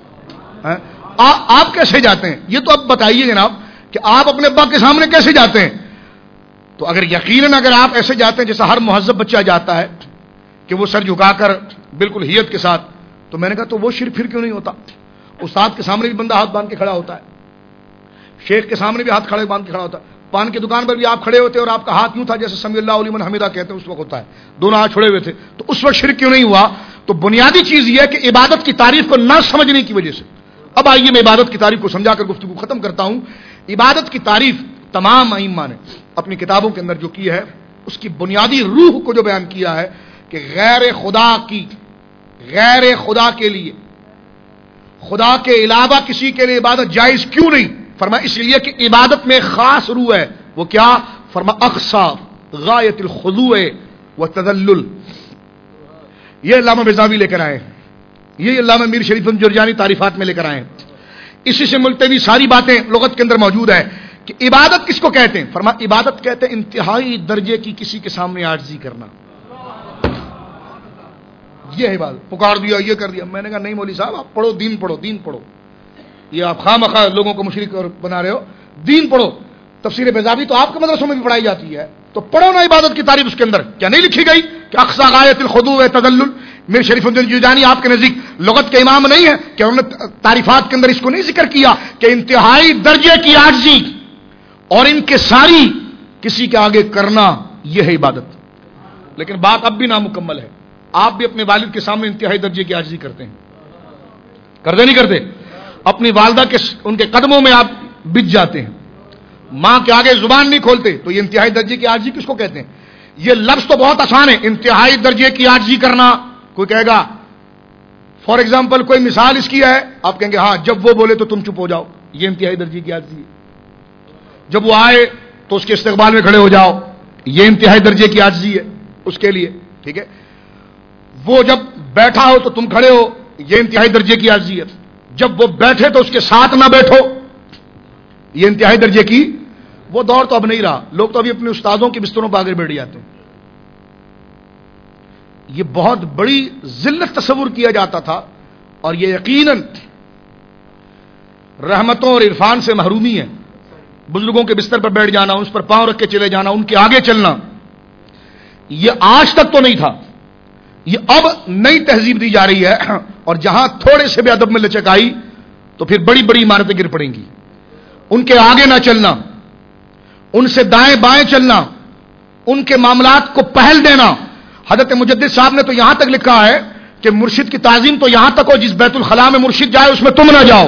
آپ کیسے جاتے ہیں یہ تو اب بتائیے جناب کہ آپ اپنے ابا کے سامنے کیسے جاتے ہیں؟ تو اگر یقیناً اگر آپ ایسے جاتے ہیں جیسا ہر مہذب بچہ جاتا ہے کہ وہ سر جھکا کر بالکل حیت کے ساتھ، تو میں نے کہا تو وہ شرک پھر کیوں نہیں ہوتا؟ استاد کے سامنے بھی بندہ ہاتھ باندھ کے کھڑا ہوتا ہے، شیخ کے سامنے بھی ہاتھ کھڑے باندھ کے کھڑا ہوتا ہے، پان کی دکان پر بھی آپ کھڑے ہوتے اور آپ کا ہاتھ یوں تھا جیسے سمی اللہ علیہ من حمیدہ کہتے ہیں اس وقت ہوتا ہے، دونوں ہاتھ چھڑے ہوئے تھے، تو اس وقت شرک کیوں نہیں ہوا؟ تو بنیادی چیز یہ ہے کہ عبادت کی تعریف کو نہ سمجھنے کی وجہ سے. اب آئیے میں عبادت کی تعریف کو سمجھا کر گفتگو ختم کرتا ہوں. عبادت کی تعریف تمام ائمہ نے اپنی کتابوں کے اندر جو کی ہے اس کی بنیادی روح کو جو بیان کیا ہے کہ غیر خدا کے لیے، خدا کے علاوہ کسی کے لیے عبادت جائز کیوں نہیں؟ فرمایا اس لیے کہ عبادت میں خاص روح ہے. وہ کیا؟ فرمایا اقصا غایت الخضوع والتذلل. یہ علامہ بیضاوی لے کر آئے، یہ علامہ میر شریف جرجانی تعریفات میں لے کر آئے. اسی سے ملتوی ساری باتیں لغت کے اندر موجود ہے کہ عبادت کس کو کہتے ہیں. فرمایا عبادت کہتے ہیں انتہائی درجے کی کسی کے سامنے عاجزی کرنا، یہ ہے عبادت. پکار دیا، یہ کر دیا. میں نے کہا نہیں مولوی صاحب آپ پڑھو، دین پڑھو، دین پڑھو. یہ آپ خواہ مخواہ لوگوں کو مشرک بنا رہے ہو. دین پڑھو. تفسیر بیضاوی تو آپ کے مدرسوں میں بھی پڑھائی جاتی ہے، تو پڑھو نا عبادت کی تعریف. اس کے اندر کیا نہیں لکھی گئی کہ اقصا غایت الخضوع والتذلل؟ میر شریف الدین جرجانی آپ کے نزدیک لغت کے امام نہیں ہے کہ انہوں نے تعریفات کے اندر اس کو نہیں ذکر کیا کہ انتہائی درجے کی عاجزی اور ان کے ساری کسی کے آگے کرنا یہ ہے عبادت. لیکن بات اب بھی نامکمل ہے. آپ بھی اپنے والد کے سامنے انتہائی درجے کی عاجزی کرتے ہیں، کرتے نہیں کرتے؟ اپنی والدہ کے ان کے قدموں میں آپ بچ جاتے ہیں، ماں کے آگے زبان نہیں کھولتے. تو یہ انتہائی درجے کی عاجزی کس کو کہتے ہیں؟ یہ لفظ تو بہت آسان ہے، انتہائی درجے کی عاجزی کرنا. کوئی کہے گا فار ایگزامپل کوئی مثال اس کی ہے، آپ کہیں گے ہاں جب وہ بولے تو تم چپ ہو جاؤ، یہ انتہائی درجے کی عاجزی ہے. جب وہ آئے تو اس کے استقبال میں کھڑے ہو جاؤ، یہ انتہائی درجے کی عاجزی ہے اس کے لیے. ٹھیک ہے. وہ جب بیٹھا ہو تو تم کھڑے ہو، یہ انتہائی درجے کی عاجزی ہے. جب وہ بیٹھے تو اس کے ساتھ نہ بیٹھو، یہ انتہائی درجے کی. وہ دور تو اب نہیں رہا، لوگ تو ابھی اپنے استادوں کے بستروں پر آگے بیٹھ جاتے ہیں. یہ بہت بڑی ذلت تصور کیا جاتا تھا، اور یہ یقیناً رحمتوں اور عرفان سے محرومی ہے. بزرگوں کے بستر پر بیٹھ جانا، اس پر پاؤں رکھ کے چلے جانا، ان کے آگے چلنا، یہ آج تک تو نہیں تھا. یہ اب نئی تہذیب دی جا رہی ہے، اور جہاں تھوڑے سے بھی ادب میں لچک آئی تو پھر بڑی بڑی عمارتیں گر پڑیں گی. ان کے آگے نہ چلنا، ان سے دائیں بائیں چلنا، ان کے معاملات کو پہل دینا. حضرت مجدد صاحب نے تو یہاں تک لکھا ہے کہ مرشد کی تعظیم تو یہاں تک ہو جس بیت الخلاء میں مرشد جائے اس میں تم نہ جاؤ.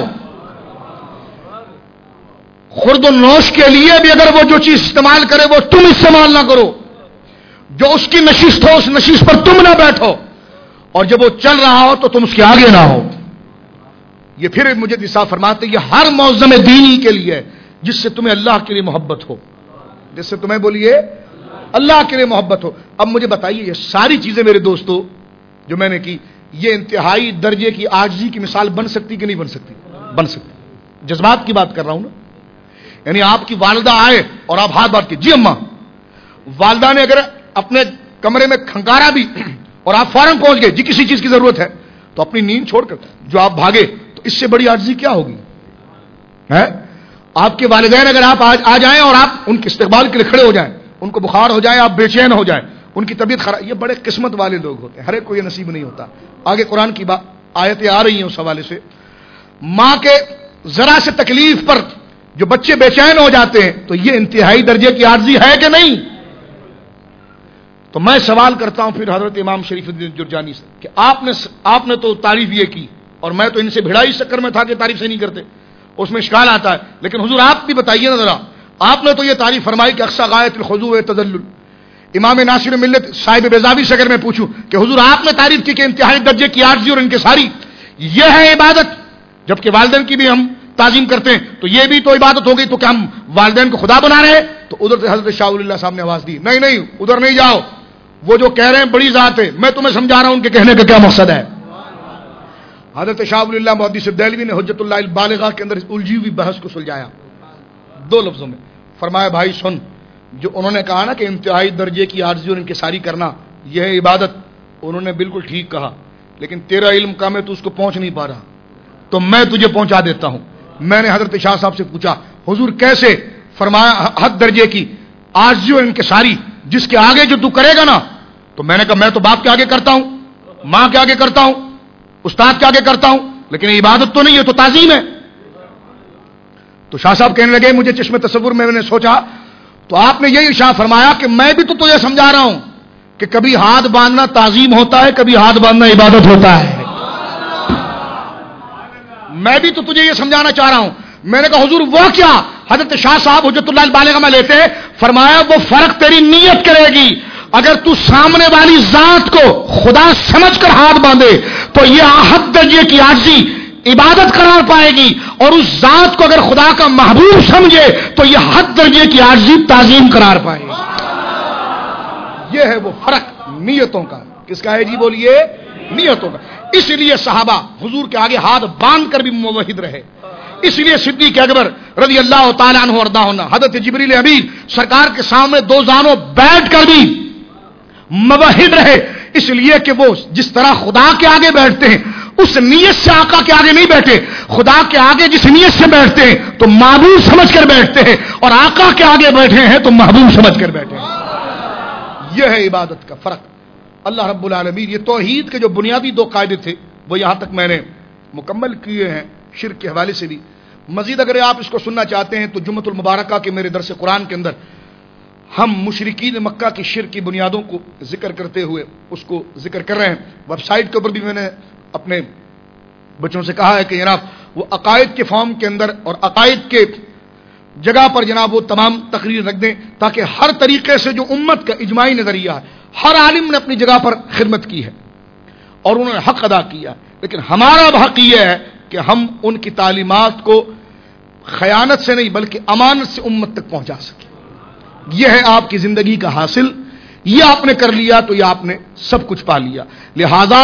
خرد و نوش کے لیے بھی اگر وہ جو چیز استعمال کرے وہ تم استعمال نہ کرو. جو اس کی نشست ہو اس نشست پر تم نہ بیٹھو، اور جب وہ چل رہا ہو تو تم اس کے آگے نہ ہو. یہ پھر مجدد صاحب فرماتے ہیں یہ ہر موزم دینی کے لیے جس سے تمہیں اللہ کے لیے محبت ہو، جس سے تمہیں بولیے اللہ کے لیے محبت ہو. اب مجھے بتائیے یہ ساری چیزیں میرے دوستو جو میں نے کی، یہ انتہائی درجے کی عاجزی کی مثال بن سکتی کہ نہیں بن سکتی؟ بن سکتی. جذبات کی بات کر رہا ہوں نا. یعنی آپ کی والدہ آئے اور آپ ہاتھ بات کی جی اماں، والدہ نے اگر اپنے کمرے میں کھنکارا بھی اور آپ فوراً پہنچ گئے، جی کسی چیز کی ضرورت ہے، تو اپنی نیند چھوڑ کر جو آپ بھاگے، تو اس سے بڑی عاجزی کیا ہوگی؟ ہے آپ کے والدین اگر آپ آ جائیں اور آپ ان کے استقبال کے لیے کھڑے ہو جائیں، ان کو بخار ہو جائے، آپ بے چین ہو جائیں، ان کی طبیعت خراب، یہ بڑے قسمت والے لوگ ہوتے ہیں، ہر ایک کو یہ نصیب نہیں ہوتا۔ آگے قرآن کی آیتیں آ رہی ہیں اس حوالے سے، ماں کے ذرا سے تکلیف پر جو بچے بے چین ہو جاتے ہیں، تو یہ انتہائی درجے کی عاجزی ہے کہ نہیں؟ تو میں سوال کرتا ہوں پھر حضرت امام شریف الدین جرجانی سے کہ آپ نے تو تعریف یہ کی، اور میں تو ان سے بھڑائی اس چکر میں تھا کہ تعریف سے نہیں کرتے، اس میں اشکال آتا ہے، لیکن حضور آپ بھی بتائیے نا ذرا، آپ نے تو یہ تعریف فرمائی کہ اقصی غایت الخضوع تذلل۔ امام ناصر ملت صاحب بیضاوی سے اگر میں پوچھوں کہ حضور آپ نے تعریف کی کہ انتہائی درجے کی عاجزی اور انکساری یہ ہے عبادت، جبکہ والدین کی بھی ہم تعظیم کرتے ہیں، تو یہ بھی تو عبادت ہو گئی، تو کیا ہم والدین کو خدا بنا رہے ہیں؟ تو ادھر سے حضرت شاہ ولی اللہ صاحب نے آواز دی، نہیں نہیں ادھر نہیں جاؤ، وہ جو کہہ رہے ہیں بڑی ذات ہے، میں تمہیں سمجھا رہا ہوں ان کے کہنے کا کیا مقصد ہے۔ حضرت شاہ ولی اللہ محدث دہلوی نے حجت اللہ البالغہ کے اندر الجھی ہوئی بحث کو سلجھایا 2 لفظوں میں، فرمایا بھائی سن، جو انہوں نے کہا نا کہ انتہائی درجے کی عاجزی اور انکساری کرنا یہ ہے عبادت، انہوں نے بالکل ٹھیک کہا، لیکن تیرا علم کم ہے تو اس کو پہنچ نہیں پا رہا، تو میں تجھے پہنچا دیتا ہوں۔ میں نے حضرت شاہ صاحب سے پوچھا حضور کیسے؟ فرمایا حد درجے کی عاجزی اور انکساری جس کے آگے جو تو کرے گا نا، تو میں نے کہا میں تو باپ کے آگے کرتا ہوں، ماں کے آگے کرتا ہوں، استاد کے آگے کرتا ہوں، لیکن یہ عبادت تو نہیں ہے، تو تعظیم ہے۔ تو شاہ صاحب کہنے لگے مجھے چشم تصور میں نے سوچا، تو آپ نے یہی ارشاد فرمایا کہ میں بھی تو تجھے سمجھا رہا ہوں کہ کبھی ہاتھ باندھنا تعظیم ہوتا ہے، کبھی ہاتھ باندھنا عبادت ہوتا ہے۔ میں بھی تو تجھے یہ سمجھانا چاہ رہا ہوں۔ میں نے کہا حضور وہ کیا؟ حضرت شاہ صاحب حجت اللہ البالغہ میں لیتے، فرمایا وہ فرق تیری نیت کرے گی، اگر تو سامنے والی ذات کو خدا سمجھ کر ہاتھ باندھے تو یہ حد درجے کی عاجزی عبادت قرار پائے گی، اور اس ذات کو اگر خدا کا محبوب سمجھے تو یہ حد درجے کی عاجزی تعظیم قرار پائے گی۔ یہ ہے وہ فرق نیتوں کا۔ کس کا ہے جی بولیے؟ نیتوں کا۔ اس لیے صحابہ حضور کے آگے ہاتھ باندھ کر بھی موحد رہے، اس لیے صدیق اکبر رضی اللہ تعالیٰ عنہ وارضاہ عنہ حضرت جبریل امین سرکار کے سامنے 2 زانوں بیٹھ کر بھی موحد رہے، اس لیے کہ وہ جس طرح خدا کے آگے بیٹھتے ہیں اس نیت سے آقا کے آگے نہیں بیٹھے، خدا کے آگے جس نیت سے بیٹھتے ہیں تو معبود سمجھ کر بیٹھتے ہیں، اور آقا کے آگے بیٹھے ہیں تو محبوب سمجھ کر بیٹھے ہیں۔ یہ ہے عبادت کا فرق۔ اللہ رب العالمین یہ توحید کے جو بنیادی 2 قاعدے تھے وہ یہاں تک میں نے مکمل کیے ہیں شرک کے حوالے سے بھی۔ مزید اگر آپ اس کو سننا چاہتے ہیں تو جمعۃ المبارکہ کے میرے درس قرآن کے اندر ہم مشرکین مکہ کی شرک کی بنیادوں کو ذکر کرتے ہوئے اس کو ذکر کر رہے ہیں۔ ویب سائٹ کے اوپر بھی میں نے اپنے بچوں سے کہا ہے کہ جناب وہ عقائد کے فارم کے اندر اور عقائد کے جگہ پر جناب وہ تمام تقریر رکھ دیں، تاکہ ہر طریقے سے جو امت کا اجماعی نظریہ ہے، ہر عالم نے اپنی جگہ پر خدمت کی ہے اور انہوں نے حق ادا کیا، لیکن ہمارا حق یہ ہے کہ ہم ان کی تعلیمات کو خیانت سے نہیں بلکہ امانت سے امت تک پہنچا سکیں۔ یہ ہے آپ کی زندگی کا حاصل، یہ آپ نے کر لیا تو یہ آپ نے سب کچھ پا لیا۔ لہذا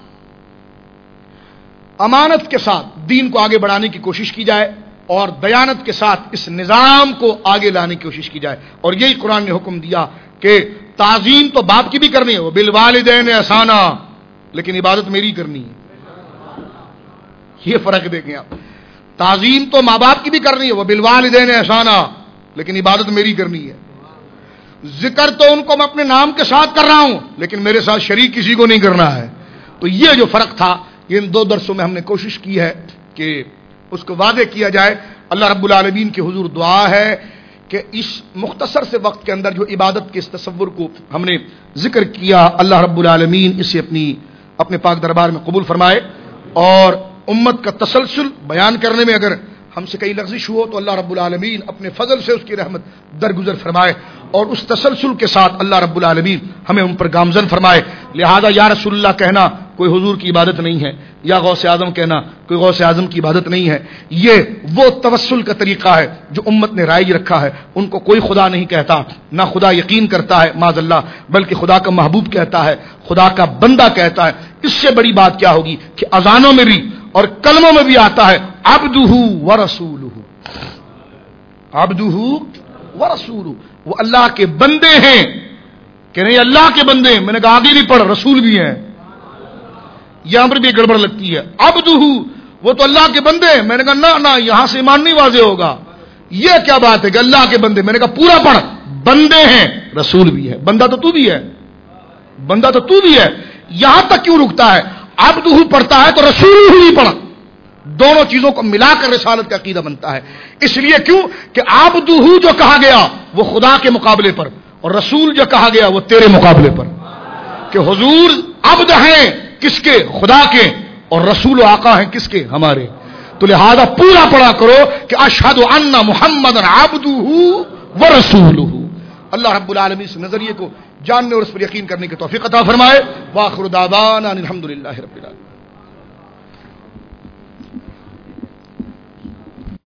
امانت کے ساتھ دین کو آگے بڑھانے کی کوشش کی جائے اور دیانت کے ساتھ اس نظام کو آگے لانے کی کوشش کی جائے، اور یہی قرآن نے حکم دیا کہ تعظیم تو باپ کی بھی کرنی ہے، وہ بالوالدین احسانا، لیکن عبادت میری کرنی ہے۔ یہ فرق دیکھیں آپ، تعظیم تو ماں باپ کی بھی کرنی ہے، وہ بالوالدین احسانا، لیکن عبادت میری کرنی ہے۔ ذکر تو ان کو میں اپنے نام کے ساتھ کر رہا ہوں، لیکن میرے ساتھ شریک کسی کو نہیں کرنا ہے۔ تو یہ جو فرق تھا ان 2 درسوں میں ہم نے کوشش کی ہے کہ اس کو واضح کیا جائے۔ اللہ رب العالمین کی حضور دعا ہے کہ اس مختصر سے وقت کے اندر جو عبادت کے اس تصور کو ہم نے ذکر کیا، اللہ رب العالمین اسے اپنے پاک دربار میں قبول فرمائے، اور امت کا تسلسل بیان کرنے میں اگر ہم سے کئی لغزش ہو تو اللہ رب العالمین اپنے فضل سے اس کی رحمت درگزر فرمائے، اور اس تسلسل کے ساتھ اللہ رب العالمین ہمیں ان پر گامزن فرمائے۔ لہذا یا رسول اللہ کہنا کوئی حضور کی عبادت نہیں ہے، یا غوث اعظم کہنا کوئی غوث اعظم کی عبادت نہیں ہے۔ یہ وہ توسل کا طریقہ ہے جو امت نے رائج رکھا ہے، ان کو کوئی خدا نہیں کہتا، نہ خدا یقین کرتا ہے معاذ اللہ، بلکہ خدا کا محبوب کہتا ہے، خدا کا بندہ کہتا ہے۔ اس سے بڑی بات کیا ہوگی کہ اذانوں میں بھی اور کلموں میں بھی آتا ہے عبدہ ورسولہ، عبدہ ورسولہ، وہ اللہ کے بندے ہیں کہ نہیں اللہ کے بندے. میں نے کہا آگے نہیں پڑھ, رسول بھی ہیں. یہاں پر بھی گڑبڑ لگتی ہے. عبدہ, وہ تو اللہ کے بندے. میں نے کہا نہ یہاں سے ایمان نہیں واضح ہوگا. یہ کیا بات ہے کہ اللہ کے بندے. میں نے کہا پورا پڑھ, بندے ہیں رسول بھی ہے. بندہ تو تو بھی ہے, بندہ تو تو بھی ہے. یہاں تک کیوں رکتا ہے؟ عبدہ پڑھتا ہے تو رسول ہی پڑھا. دونوں چیزوں کو ملا کر رسالت کا عقیدہ بنتا ہے. اس لیے کیوں کہ عبدہ جو کہا گیا وہ خدا کے مقابلے پر, اور رسول جو کہا گیا وہ تیرے مقابلے پر. کہ حضور عبد ہیں کس کے؟ خدا کے. اور رسول و آقا ہیں کس کے؟ ہمارے. تو لہذا پورا پڑھا کرو کہ اشہد ان محمد عبدہ و رسولہ. اللہ رب العالمین اس نظریے کو جاننے اور اس پر یقین کرنے کی توفیق عطا فرمائے. وآخر دعوانا الحمدللہ رب العالمین.